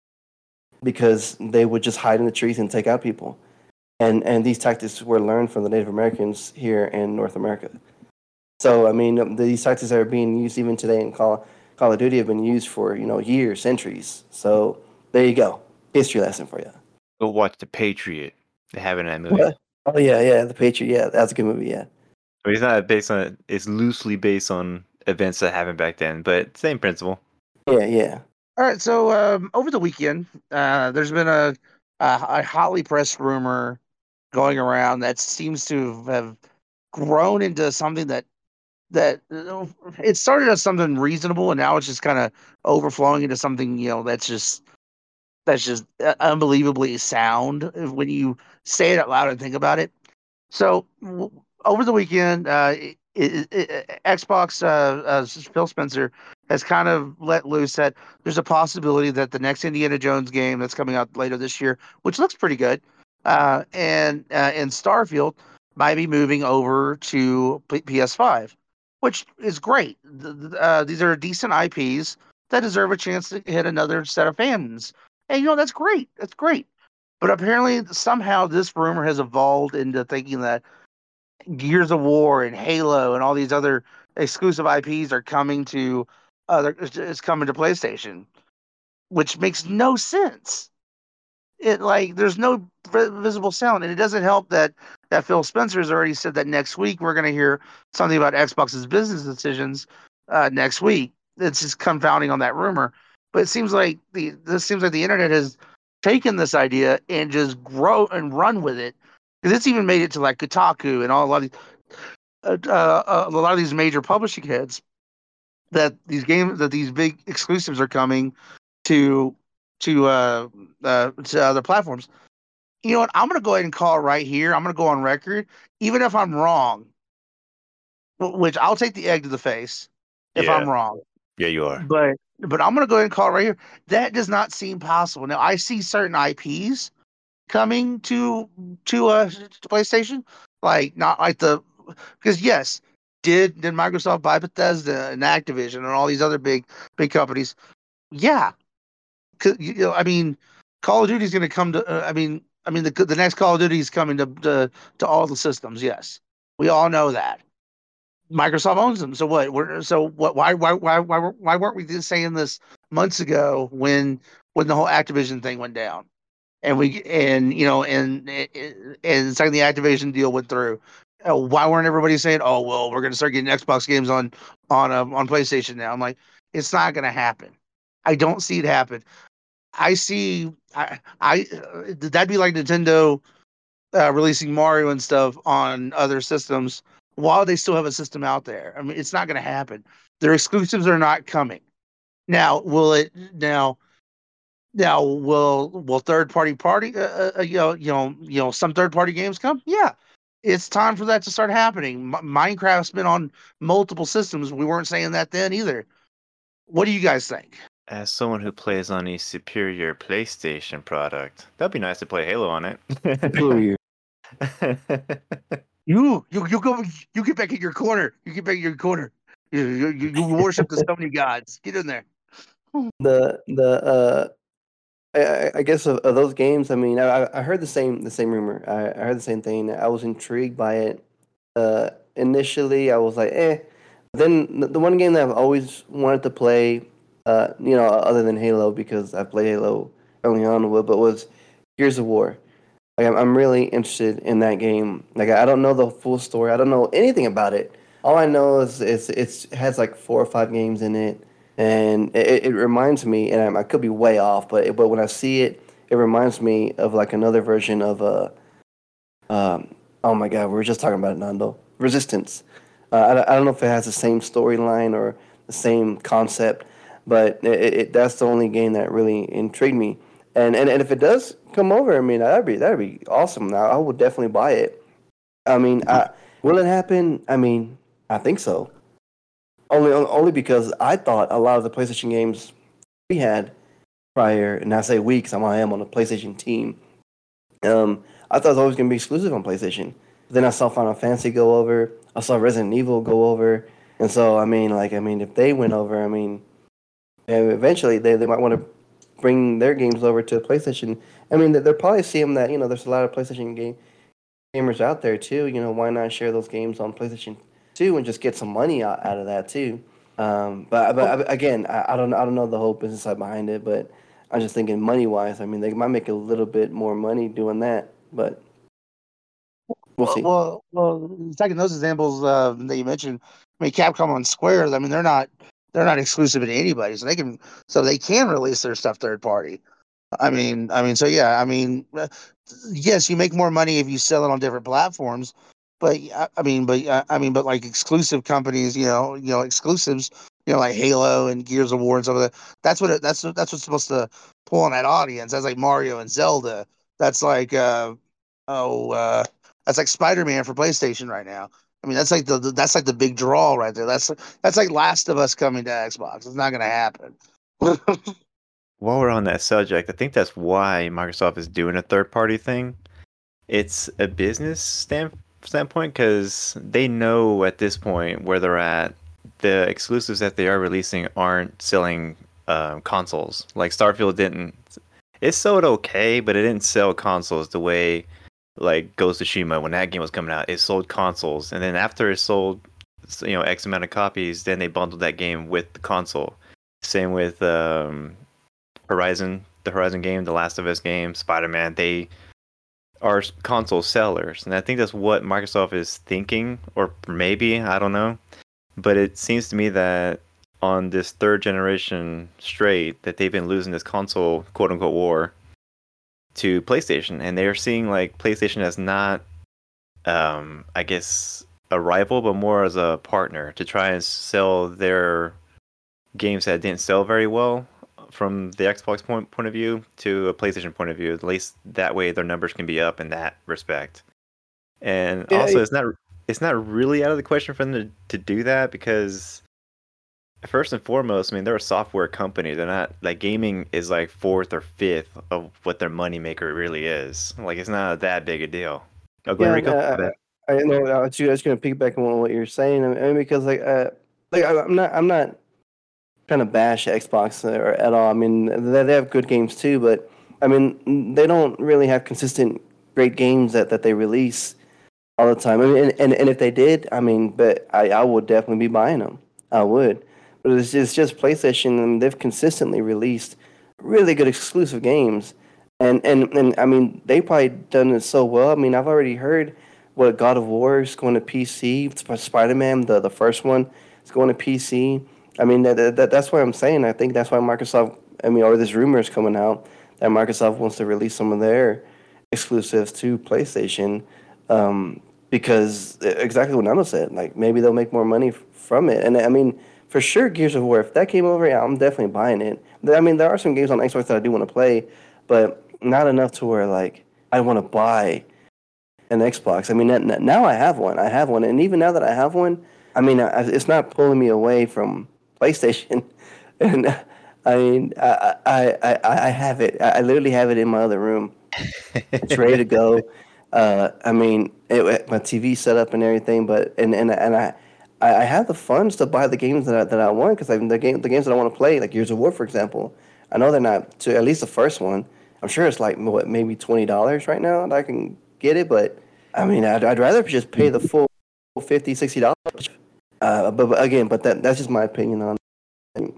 B: because they would just hide in the trees and take out people. And and these tactics were learned from the Native Americans here in North America. So I mean, these tactics that are being used even today in Call Call of Duty have been used for, you know, years, centuries. So there you go, history lesson for you.
C: Go watch The Patriot. They have it in that movie.
B: What? Oh yeah, yeah, The Patriot. Yeah, that's a good movie. Yeah.
C: I mean, it's not based on. It's loosely based on events that happened back then, but same principle.
B: Yeah, yeah.
A: All right, so um, over the weekend, uh, there's been a, a a hotly pressed rumor going around that seems to have grown into something that that uh, it started as something reasonable, and now it's just kind of overflowing into something, you know, that's just that's just uh, unbelievably sound when you say it out loud and think about it. So w- over the weekend, uh, it, it, it, Xbox uh, uh, Phil Spencer has kind of let loose that there's a possibility that the next Indiana Jones game that's coming out later this year, which looks pretty good, uh, and uh, and Starfield might be moving over to P- PS5, which is great. Th- th- Uh, these are decent I Ps that deserve a chance to hit another set of fans, and you know that's great. That's great. But apparently, somehow, this rumor has evolved into thinking that Gears of War and Halo and all these other exclusive I Ps are coming to other is coming to PlayStation, which makes no sense. It like there's no vi- visible sound, and it doesn't help that that Phil Spencer has already said that next week we're going to hear something about Xbox's business decisions uh, next week. It's just confounding on that rumor, but it seems like the this seems like the internet has taken this idea and just grow and run with it, because it's even made it to like Kotaku and all a lot of these, uh, uh, a lot of these major publishing heads that these games that these big exclusives are coming to to uh, uh to other platforms. You know what? I'm gonna go ahead and call it right here. I'm gonna go on record, even if I'm wrong, wh- which I'll take the egg to the face if
C: Yeah,
A: I'm wrong.
C: yeah, you are.
A: But but I'm gonna go ahead and call it right here. That does not seem possible. Now I see certain I Ps coming to to uh to PlayStation, like not like the because yes, did did Microsoft buy Bethesda and Activision and all these other big big companies? Yeah, 'cause, you know, I mean, Call of Duty is going to come to. Uh, I mean, I mean the the next Call of Duty is coming to, to to all the systems. Yes, we all know that. Microsoft owns them. So what? We're, so what? Why why why why why weren't we just saying this months ago when when the whole Activision thing went down? And we and you know and and it's like the Activision deal went through. Uh, why weren't everybody saying, "Oh well, we're going to start getting Xbox games on on um, on PlayStation now"? I'm like, it's not going to happen. I don't see it happen. I see. I, I uh, that'd be like Nintendo uh, releasing Mario and stuff on other systems while they still have a system out there. I mean, it's not going to happen. Their exclusives are not coming. Now, will it? Now, now, will will third party party? Uh, uh, you know, you know, you know, some third party games come. Yeah, it's time for that to start happening. M- Minecraft's been on multiple systems. We weren't saying that then either. What do you guys think?
C: As someone who plays on a superior PlayStation product, that'd be nice to play Halo on it.
B: Superior.
A: You, you, you go. You get back in your corner. You get back in your corner. You, you, you you worship the so many gods. Get in there.
B: The the uh, I, I I guess of, of those games. I mean, I I heard the same the same rumor. I, I heard the same thing. I was intrigued by it. Uh, initially, I was like, eh. Then the, the one game that I've always wanted to play, uh, you know, other than Halo, because I played Halo early on, wa- but was Gears of War. Like, I'm, I'm really interested in that game. Like, I don't know the full story. I don't know anything about it. All I know is it's it's it has like four or five games in it, and it, it reminds me. And I, I could be way off, but it, but when I see it, it reminds me of like another version of uh, um, oh my God, we were just talking about it, Nando. Resistance. Uh, I, I don't know if it has the same storyline or the same concept, but it, it, that's the only game that really intrigued me. And, and and if it does come over, I mean, that'd be that'd be awesome. Now I would definitely buy it. I mean, I, will it happen? I mean, I think so. Only only because I thought a lot of the PlayStation games we had prior, and I say we because I am on the PlayStation team. Um, I thought it was always going to be exclusive on PlayStation. Then I saw Final Fantasy go over. I saw Resident Evil go over, and so I mean, like, I mean, if they went over, I mean, eventually they, they might want to bring their games over to PlayStation. I mean, they're probably seeing that, you know, there's a lot of PlayStation game gamers out there too. You know, why not share those games on PlayStation two and just get some money out, out of that too? Um, but but again, I, I don't I don't know the whole business side behind it, but I'm just thinking money wise. I mean, they might make a little bit more money doing that, but we'll see.
A: Well, well, taking those examples uh, that you mentioned, I mean, Capcom and Square. I mean, they're not they're not exclusive to anybody, so they can so they can release their stuff third party. I mean, I mean, so yeah, I mean, uh, yes, you make more money if you sell it on different platforms, but I I mean, but uh, I mean, but like exclusive companies, you know, you know, exclusives, you know, like Halo and Gears of War and stuff like that. That's what it, that's what- that's what's supposed to pull on that audience. That's like Mario and Zelda. That's like uh, oh, uh, that's like Spider Man for PlayStation right now. I mean, that's like the, the that's like the big draw right there. That's that's like Last of Us coming to Xbox. It's not gonna happen.
C: While we're on that subject, I think that's why Microsoft is doing a third party thing. It's a business stand, standpoint because they know at this point where they're at. The exclusives that they are releasing aren't selling um, consoles. Like Starfield didn't. It sold okay, but it didn't sell consoles the way like Ghost of Tsushima when that game was coming out. It sold consoles, and then after it sold, you know, X amount of copies, then they bundled that game with the console. Same with um, Horizon, the Horizon game, the Last of Us game, Spider-Man. They are console sellers, and I think that's what Microsoft is thinking, or maybe I don't know. But it seems to me that on this third generation straight, that they've been losing this console quote unquote war to PlayStation, and they're seeing like PlayStation as not, um, I guess, a rival, but more as a partner to try and sell their games that didn't sell very well from the Xbox point point of view to a PlayStation point of view. At least that way, their numbers can be up in that respect. And
B: Yeah,
C: also,
B: yeah.
C: it's not it's not really out of the question for them to, to do that because first and foremost, I mean, they're a software company. They're not like gaming is like fourth or fifth of what their moneymaker really is. Like it's not that big a deal. Oh, go
B: Yeah,
C: ahead, Rico.
B: uh,
C: Go ahead.
B: I I know. I was just gonna piggyback on what you're saying, I mean, because like, uh, like I, I'm not, I'm not trying to bash Xbox or at all. I mean, they, they have good games too, but I mean, they don't really have consistent great games that, that they release all the time. I mean, and, and, and if they did, I mean, but I, I would definitely be buying them. I would. But it's just, it's just PlayStation, and they've consistently released really good exclusive games. And, and, and I mean, they probably done it so well. I mean, I've already heard what God of War is going to P C, Spider Man, the, the first one, is going to P C. I mean, that, that that's what I'm saying. I think that's why Microsoft, I mean, or this rumor is coming out that Microsoft wants to release some of their exclusives to PlayStation, um, because exactly what Nano said. Like maybe they'll make more money f- from it. And I mean, for sure, Gears of War. If that came over, yeah, I'm definitely buying it. I mean, there are some games on Xbox that I do want to play, but not enough to where like I want to buy an Xbox. I mean, n- now I have one. I have one, and even now that I have one, I mean, I, it's not pulling me away from PlayStation. And I mean, I I, I, I have it. I literally have it in my other room. It's ready to go. Uh, I mean, it, my T V set up and everything, but and and and I. I I have the funds to buy the games that I, that I want because the game the games that I want to play, like Gears of War, for example. I know they're not to at least the first one. I'm sure it's like what maybe twenty dollars right now that I can get it, but I mean, I'd, I'd rather just pay the full fifty, sixty dollars. Uh, but, but again, but that that's just my opinion on it.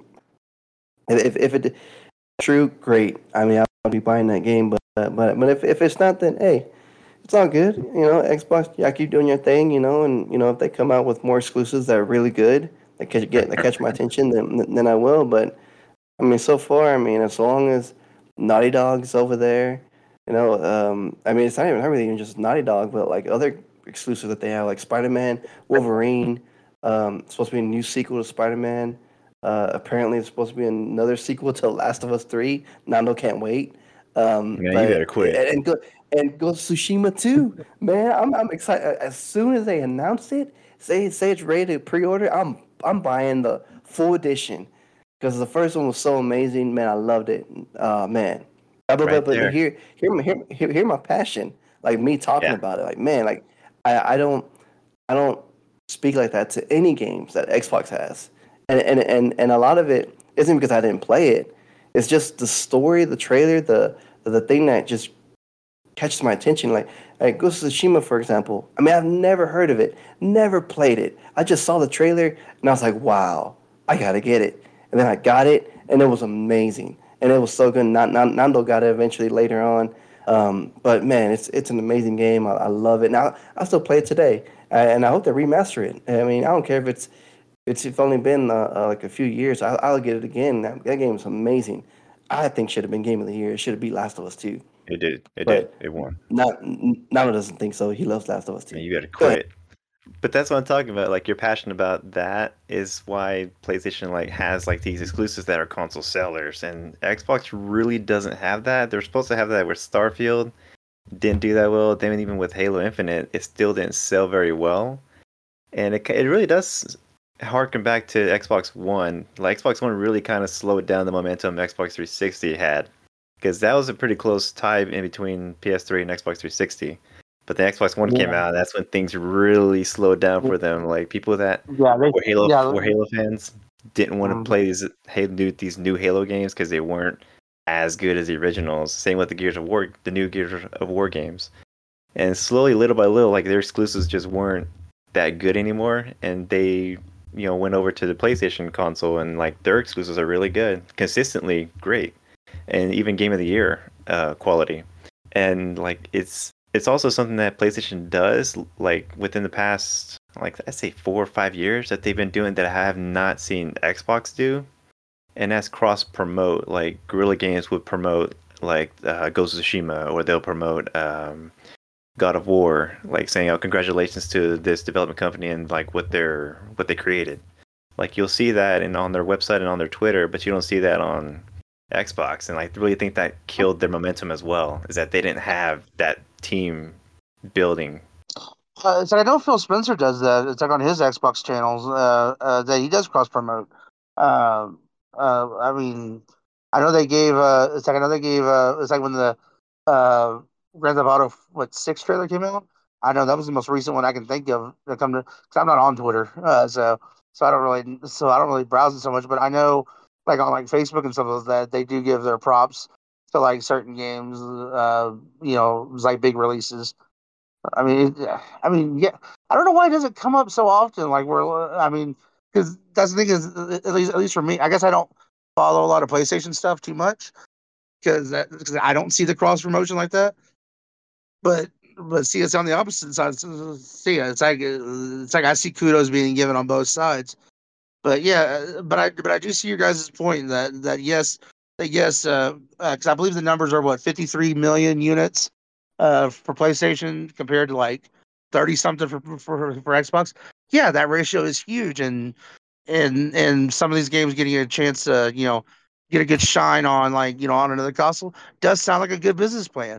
B: If if it's true, great. I mean, I'll be buying that game, but but but if if it's not, then hey, it's all good. You know, Xbox, yeah, keep doing your thing. You know, and you know if they come out with more exclusives that are really good, that catch get that catch my attention, then then I will. But I mean, so far, I mean, as long as Naughty Dog's over there, you know, um, I mean, it's not even not really even just Naughty Dog, but like other exclusives that they have, like Spider Man, Wolverine. Um, it's supposed to be a new sequel to Spider Man. Uh, apparently, it's supposed to be another sequel to Last of Us Three. Nando can't wait. Um,
C: Yeah, you
B: but
C: better quit.
B: and, and go and go Tsushima too, man. I'm I'm excited. As soon as they announce it, say say it's ready to pre-order, I'm I'm buying the full edition because the first one was so amazing, man. I loved it, uh, man. Uh, But
C: Right
B: but but
C: there.
B: here here my here, here here my passion, like me talking
C: Yeah.
B: about it, like man, like I I don't I don't speak like that to any games that Xbox has, and and and and a lot of it isn't because I didn't play it. It's just the story, the trailer, the the thing that just catches my attention. Like, like Ghost of Tsushima, for example. I mean, I've never heard of it, never played it. I just saw the trailer and I was like, wow, I gotta get it. And then I got it, and it was amazing, and it was so good. Nan- Nan- Nando got it eventually later on. Um, but man, it's it's an amazing game. I, I love it. Now I still play it today, uh, and I hope they remaster it. I mean, I don't care if it's it's, it's only been uh, uh, like a few years. I, I'll get it again. That, that game is amazing. I think should have been Game of the Year. It should have beat Last of Us too.
C: It did. It
B: But
C: did. It won.
B: not Nano doesn't think so. He loves Last of Us too.
C: And you got to
B: Go ahead.
C: quit. But that's what I'm talking about. Like you're passionate about that is why PlayStation like has like these exclusives that are console sellers, and Xbox really doesn't have that. They're supposed to have that with Starfield, didn't do that well. Then even with Halo Infinite, it still didn't sell very well, and it it really does harken back to Xbox One. Like Xbox One really kind of slowed down the momentum Xbox three sixty had, because that was a pretty close tie in between P S three and Xbox three sixty. But the Xbox One came
A: Yeah.
C: out. That's when things really slowed down for them. Like people that
A: Yeah, they,
C: were Halo
A: yeah,
C: were Halo fans didn't want to
A: Mhm.
C: play these Halo new, these new Halo games because they weren't as good as the originals. Same with the Gears of War, the new Gears of War games. And slowly, little by little, like their exclusives just weren't that good anymore, and they you know went over to the PlayStation console, and like their exclusives are really good, consistently great, and even Game of the Year uh, quality. And like it's it's also something that PlayStation does, like within the past, like I'd say four or five years that they've been doing that I have not seen Xbox do, and that's cross promote. Like Guerrilla Games would promote like uh, Ghost of Tsushima, or they'll promote um, God of War, like saying, "Oh, congratulations to this development company and like what they're what they created." Like you'll see that in on their website and on their Twitter, but you don't see that on Xbox. And I really think that killed their momentum as well, is that they didn't have that team building.
A: Uh, it's like I know Phil Spencer does that. It's like on his Xbox channels uh, uh, that he does cross promote. Um, uh, I mean, I know they gave. Uh, it's like I know they gave. Uh, it's like when the uh, Grand Theft Auto what six trailer came out. I know that was the most recent one I can think of that come to. Because I'm not on Twitter, uh, so so I don't really so I don't really browse it so much. But I know like on like Facebook and stuff like that, they do give their props to like certain games. Uh, you know, like big releases. I mean, it- I mean, yeah. I don't know why it doesn't come up so often. Like we're, I mean, because that's the thing is, at least at least for me, I guess I don't follow a lot of PlayStation stuff too much because because I don't see the cross promotion like that. But but see, it's on the opposite side. So- See, it's like uh, it's like I see kudos being given on both sides. But yeah, uh, but I but I do see your guys' point that that yes, that yes, uh, because I believe the numbers are what fifty-three million units uh for PlayStation compared to like thirty something for for for Xbox. Yeah, that ratio is huge, and and and some of these games getting a chance to you know get a good shine on like you know on another console does sound like a good business plan.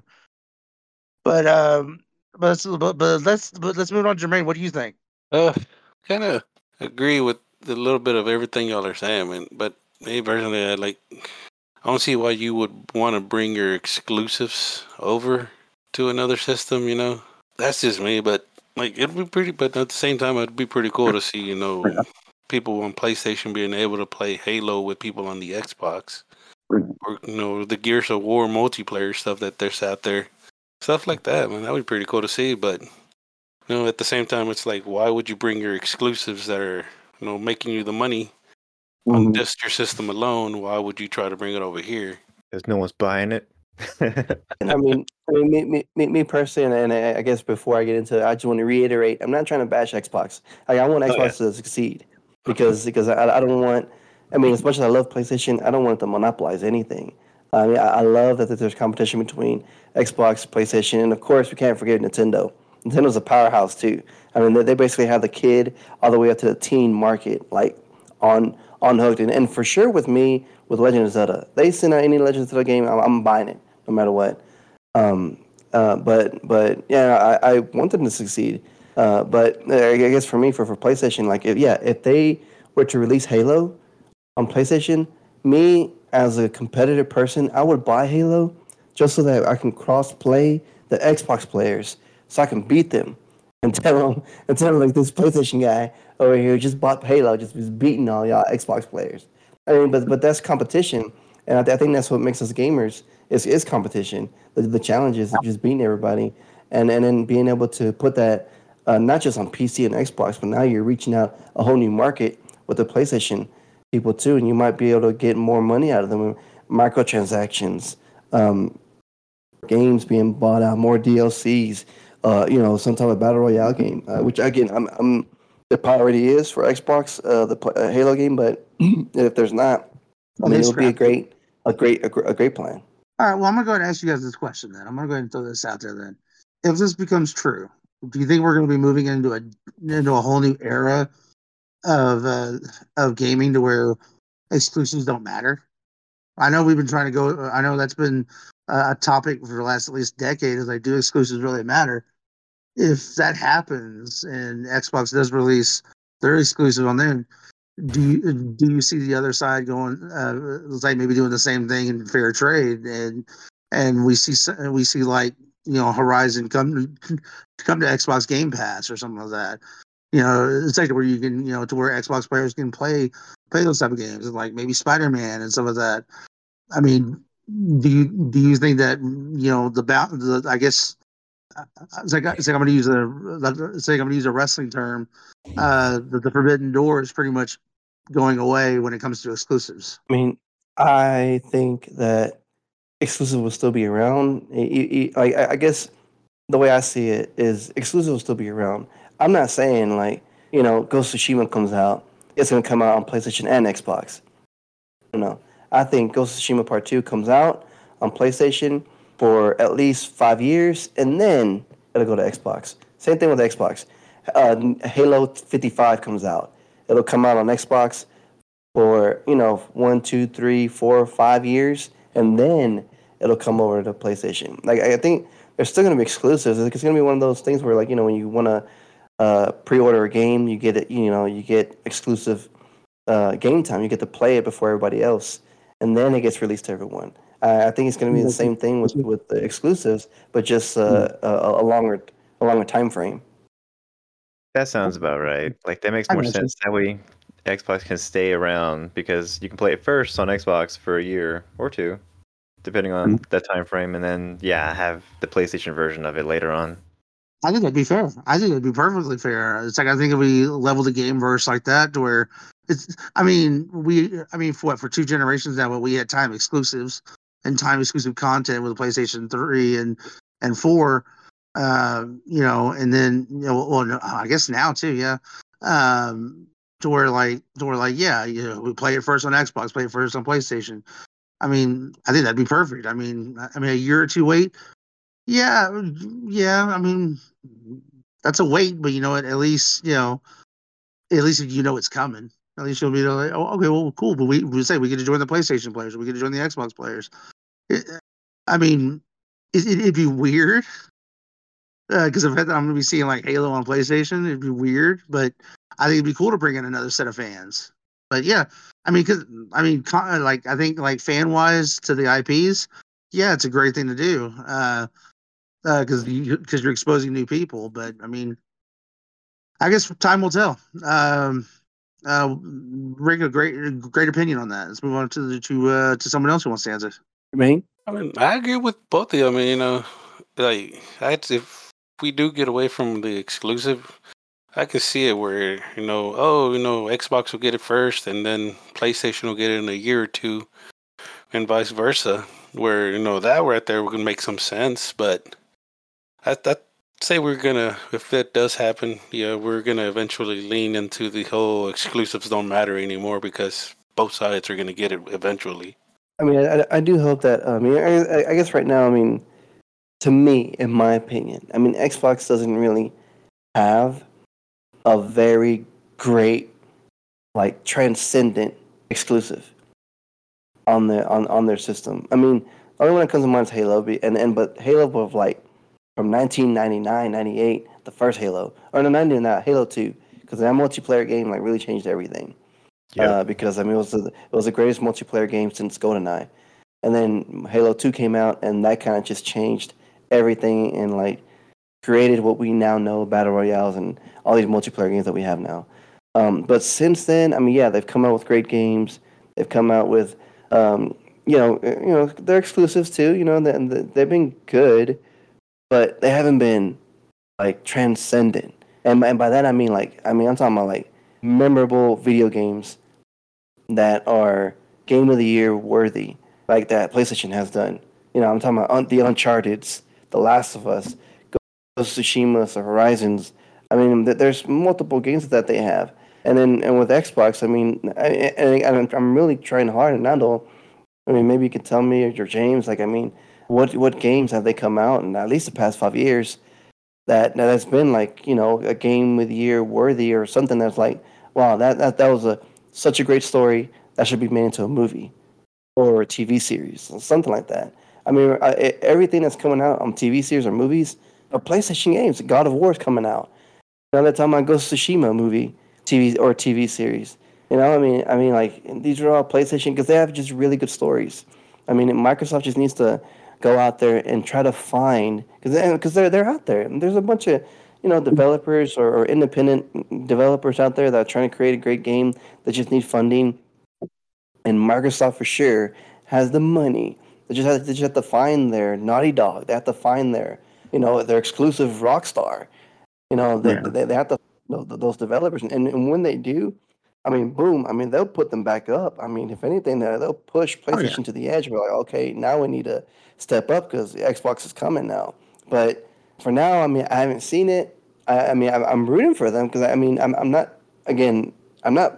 A: But um, but let's but, but let's but let's move on, Jermaine. What do you think?
D: Uh, kind of agree with a little bit of everything y'all are saying, man. But me personally, I like. I don't see why you would want to bring your exclusives over to another system. You know, that's just me. But like, it'd be pretty. But at the same time, it'd be pretty cool to see. You know, people on PlayStation being able to play Halo with people on the Xbox, or you know, the Gears of War multiplayer stuff that there's out there, stuff like that. Man, that would be pretty cool to see. But you know, at the same time, it's like, why would you bring your exclusives that are, you know, making you the money on
B: Mhm.
D: just your system alone? Why would you try to bring it over here?
C: Because no one's buying it.
B: And I mean, I mean, me, me, me, me personally, and, and I I guess before I get into it, I just want to reiterate: I'm not trying to bash Xbox. Like, I want
D: Oh,
B: Xbox to succeed because because I, I don't want. I mean, as much as I love PlayStation, I don't want it to monopolize anything. I mean, I, I love that, that there's competition between Xbox, PlayStation, and of course, we can't forget Nintendo. Nintendo's a powerhouse too. I mean, they, they basically have the kid all the way up to the teen market, like on on hooked. And, and for sure, with me, with Legend of Zelda, they send out any Legend of Zelda game, I'm, I'm buying it no matter what. Um, uh, but but yeah, I, I want them to succeed. Uh, but uh, I guess for me, for, for PlayStation, like if, yeah, if they were to release Halo on PlayStation, me as a competitive person, I would buy Halo just so that I can cross play the Xbox players, so I can beat them and tell them and tell them like this PlayStation guy over here just bought Halo, just was beating all y'all Xbox players. I mean, but but that's competition, and I, th- I think that's what makes us gamers is is competition. The, the challenge is just beating everybody, and and then being able to put that uh, not just on P C and Xbox, but now you're reaching out a whole new market with the PlayStation people too, and you might be able to get more money out of them, microtransactions, um, games being bought out, more D L Cs, uh, you know, some type of battle royale game, uh, which again, I'm, I'm it probably already is for Xbox, uh, the uh, Halo game, but if there's not, I mean, it would be a great, a great, a, gr- a great plan.
E: All right, well, I'm gonna go ahead and ask you guys this question then. I'm gonna go ahead and throw this out there then. If this becomes true, do you think we're gonna be moving into a into a whole new era of uh, of gaming to where exclusives don't matter? I know we've been trying to go. I know that's been uh, a topic for the last at least decade. Is like, do exclusives really matter? If that happens and Xbox does release their exclusive on there, do you do you see the other side going uh, like maybe doing the same thing in fair trade, and and we see s- we see like you know Horizon come come to Xbox Game Pass or something like that. You know, it's like where you can you know to where Xbox players can play play those type of games, and like maybe Spider Man and some of that. I mean, do you do you think that you know the ba- the I guess it's like it's like I'm going to use a it's like I'm going to use a wrestling term. Uh, the, the forbidden door is pretty much going away when it comes to exclusives.
B: I mean, I think that exclusive will still be around. E- e- e- Like, I I guess the way I see it is exclusive will still be around. I'm not saying like you know Ghost of Tsushima comes out, it's going to come out on PlayStation and Xbox. You know, I think Ghost of Tsushima Part Two comes out on PlayStation for at least five years, and then it'll go to Xbox. Same thing with Xbox. Uh, Halo fifty-five comes out. It'll come out on Xbox for you know one, two, three, four, five years, and then it'll come over to PlayStation. Like I think there's still going to be exclusives. It's going to be one of those things where like you know when you want to uh, pre-order a game, you get it. You know you get exclusive uh, game time. You get to play it before everybody else, and then it gets released to everyone. I, I think it's going to be the same thing with, with the exclusives, but just uh, a, a longer a longer time frame.
C: That sounds about right. Like that makes
E: I
C: more
E: gotcha.
C: sense. That way, Xbox can stay around because you can play it first on Xbox for a year or two, depending on that time frame, and then yeah, have the PlayStation version of it later on.
E: I think that'd be fair. I think it'd be perfectly fair. It's like I think if we level the game verse like that, to where it's. I mean, we. I mean, for what for two generations now, we had time exclusives and time exclusive content with the PlayStation Three and and Four. Uh, you know, and then you know, well, no, I guess now too, yeah. Um, to where like, to where like, yeah, you know, we play it first on Xbox, play it first on PlayStation. I mean, I think that'd be perfect. I mean, I mean, a year or two wait. Yeah, yeah. I mean, that's a wait, but you know what? At least you know, at least you know it's coming. At least you'll be like, oh, okay, well, cool. But we we say we get to join the PlayStation players, we get to join the Xbox players. It, I mean, it, it, it'd be weird because of that I'm gonna be seeing like Halo on PlayStation. It'd be weird, but I think it'd be cool to bring in another set of fans. But yeah, I mean, because I mean, con- like I think like fan wise to the I Ps, yeah, it's a great thing to do. Uh, because you because you're exposing new people. But I mean, I guess time will tell. Um, uh, Rick, a great great opinion on that. Let's move on to the, to uh, to someone else who wants to answer.
B: Jermaine?
D: I mean, I agree with both of you. I mean, you know, like I'd, if we do get away from the exclusive, I can see it where you know, oh, you know, Xbox will get it first, and then PlayStation will get it in a year or two, and vice versa. Where you know that right there would make some sense, but I, I say we're gonna, if that does happen, yeah, we're gonna eventually lean into the whole exclusives don't matter anymore because both sides are gonna get it eventually.
B: I mean, I, I do hope that. I mean, I, I guess right now, I mean, to me, in my opinion, I mean, Xbox doesn't really have a very great, like, transcendent exclusive on their on, on their system. I mean, the only one that comes to mind is Halo, be- and and but Halo was like from nineteen ninety-nine, ninety-eight, the first Halo, or no, ninety-nine, Halo two, because that multiplayer game like really changed everything.
C: Yep.
B: uh, because I mean it was the, it was the greatest multiplayer game since GoldenEye, and then Halo Two came out, and that kind of just changed everything and like created what we now know battle royales and all these multiplayer games that we have now. Um, but since then, I mean, yeah, they've come out with great games. They've come out with, um, you know, uh, you know, they're exclusives too. You know, and they- they've been good, but they haven't been like transcendent. And and by that I mean like I mean I'm talking about like memorable video games that are game of the year worthy, like that PlayStation has done. You know, I'm talking about un- the Uncharted's, The Last of Us, Ghost of Tsushima, the Horizons. I mean, th- there's multiple games that they have, and then and with Xbox, I mean, I, I, I'm I'm really trying hard, and Nando, I mean, maybe you could tell me or James, like, I mean, what what games have they come out in at least the past five years that that has been like, you know, a game of the year worthy or something that's like, wow, that that, that was a such a great story that should be made into a movie or a T V series or something like that. I mean, I, I- everything that's coming out on T V series or movies or PlayStation games, God of War is coming out. Now they're talking about Ghost of Tsushima movie, T V or T V series. You know, I mean, I mean, like these are all PlayStation because they have just really good stories. I mean, Microsoft just needs to go out there and try to find because because they're they're out there. And there's a bunch of you know developers or, or independent developers out there that are trying to create a great game that just need funding. And Microsoft for sure has the money. They just have, they just have to find their Naughty Dog. They have to find their you know their exclusive Rockstar. You know, they,
E: Yeah.
B: they, they have to know those developers, and, and when they do, I mean, boom! I mean, they'll put them back up. I mean, if anything, they'll they'll push
E: Oh yeah.
B: PlayStation to the edge. We're like, okay, now we need to step up because Xbox is coming now. But for now, I mean, I haven't seen it. I, I mean, I'm, I'm rooting for them because I mean, I'm I'm not again, I'm not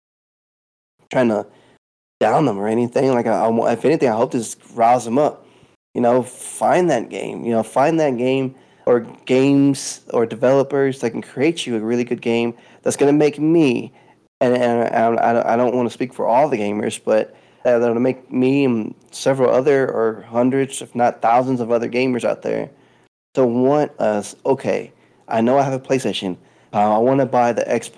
B: trying to down them or anything. Like, I, I if anything, I hope this riles them up. You know, find that game. You know, find that game or games or developers that can create you a really good game that's going to make me, and, and I, I don't want to speak for all the gamers, but uh, that'll make me and several other or hundreds, if not thousands of other gamers out there to want us, okay, I know I have a PlayStation. Uh, I want to buy the Xbox.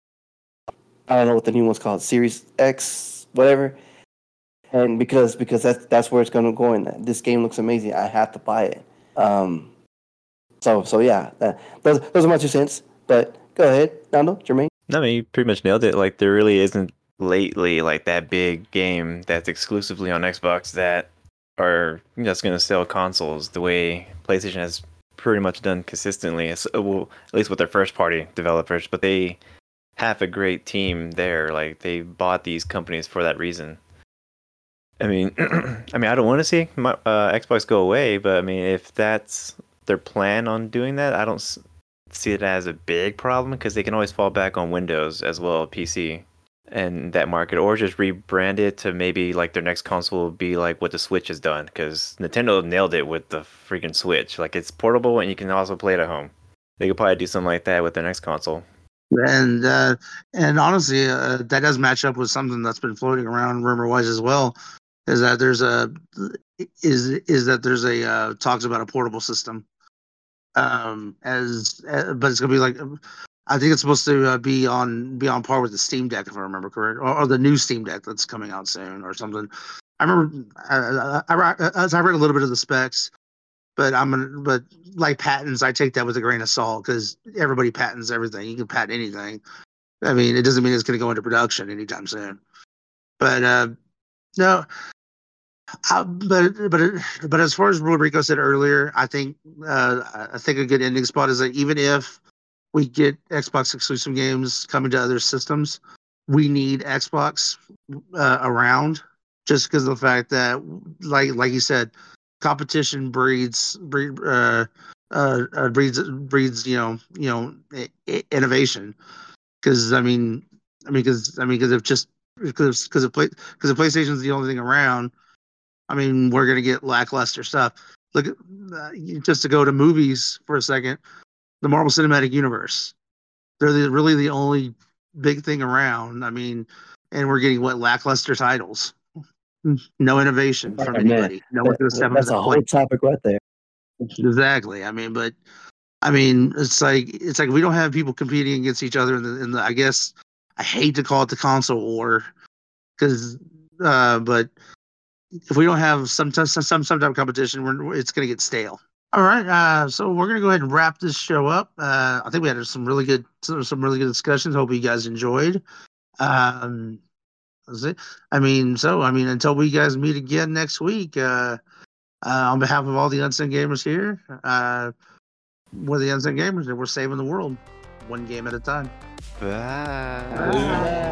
B: I don't know what the new one's called, Series X, whatever. And because because that's that's where it's going to go in. This game looks amazing. I have to buy it. Um, so so yeah, that, those those are my two cents. But go ahead, Nando, Jermaine.
C: No, I mean, you pretty much nailed it. Like, there really isn't lately like that big game that's exclusively on Xbox that are that's going to sell consoles the way PlayStation has pretty much done consistently. It's, uh, well, at least with their first party developers, but they have a great team there. Like, they bought these companies for that reason. I mean, I mean, I don't want to see my, uh, Xbox go away, but I mean, if that's their plan on doing that, I don't s- see it as a big problem because they can always fall back on Windows as well, P C, and that market, or just rebrand it to maybe like their next console will be like what the Switch has done, because Nintendo nailed it with the freaking Switch. Like, it's portable and you can also play it at home. They could probably do something like that with their next console.
E: And uh, and honestly, uh, that does match up with something that's been floating around rumor wise as well. Is that there's a is is that there's a uh, talks about a portable system. Um, as uh, but it's gonna be like I think it's supposed to uh, be on be on par with the Steam Deck if I remember correct, or, or the new Steam Deck that's coming out soon or something. I remember I, I, I, I I read a little bit of the specs, but I'm gonna but like patents, I take that with a grain of salt because everybody patents everything. You can patent anything. I mean, it doesn't mean it's going to go into production anytime soon. But uh, no, I, but but but as far as Rico said earlier, I think uh, I think a good ending spot is that even if we get Xbox exclusive games coming to other systems, we need Xbox uh, around just because of the fact that, like like you said, competition breeds breed, uh, uh, uh, breeds breeds you know you know I- I- innovation. Because I mean, I mean, because I mean, because if just because because if play because if PlayStation's the only thing around, I mean, we're gonna get lackluster stuff. Look at uh, just to go to movies for a second, the Marvel Cinematic Universe. They're the, really the only big thing around. I mean, and we're getting what lackluster titles. No innovation from
B: Oh, man,
E: anybody. No one's gonna
B: that,
E: step up to
B: that's
E: the
B: a whole
E: plate.
B: topic right there.
E: Exactly. I mean, but I mean, it's like it's like we don't have people competing against each other in the in the. I guess I hate to call it the console war, because uh, but if we don't have some some some, some type of competition, we're, it's going to get stale. All right, uh, so we're gonna go ahead and wrap this show up. Uh, I think we had some really good some really good discussions. Hope you guys enjoyed. Um, that's it. I mean, so I mean, until we guys meet again next week. Uh, uh, on behalf of all the Unsung Gamers here, uh, we're the Unsung Gamers, and we're saving the world one game at a time.
C: Bye.
B: Bye.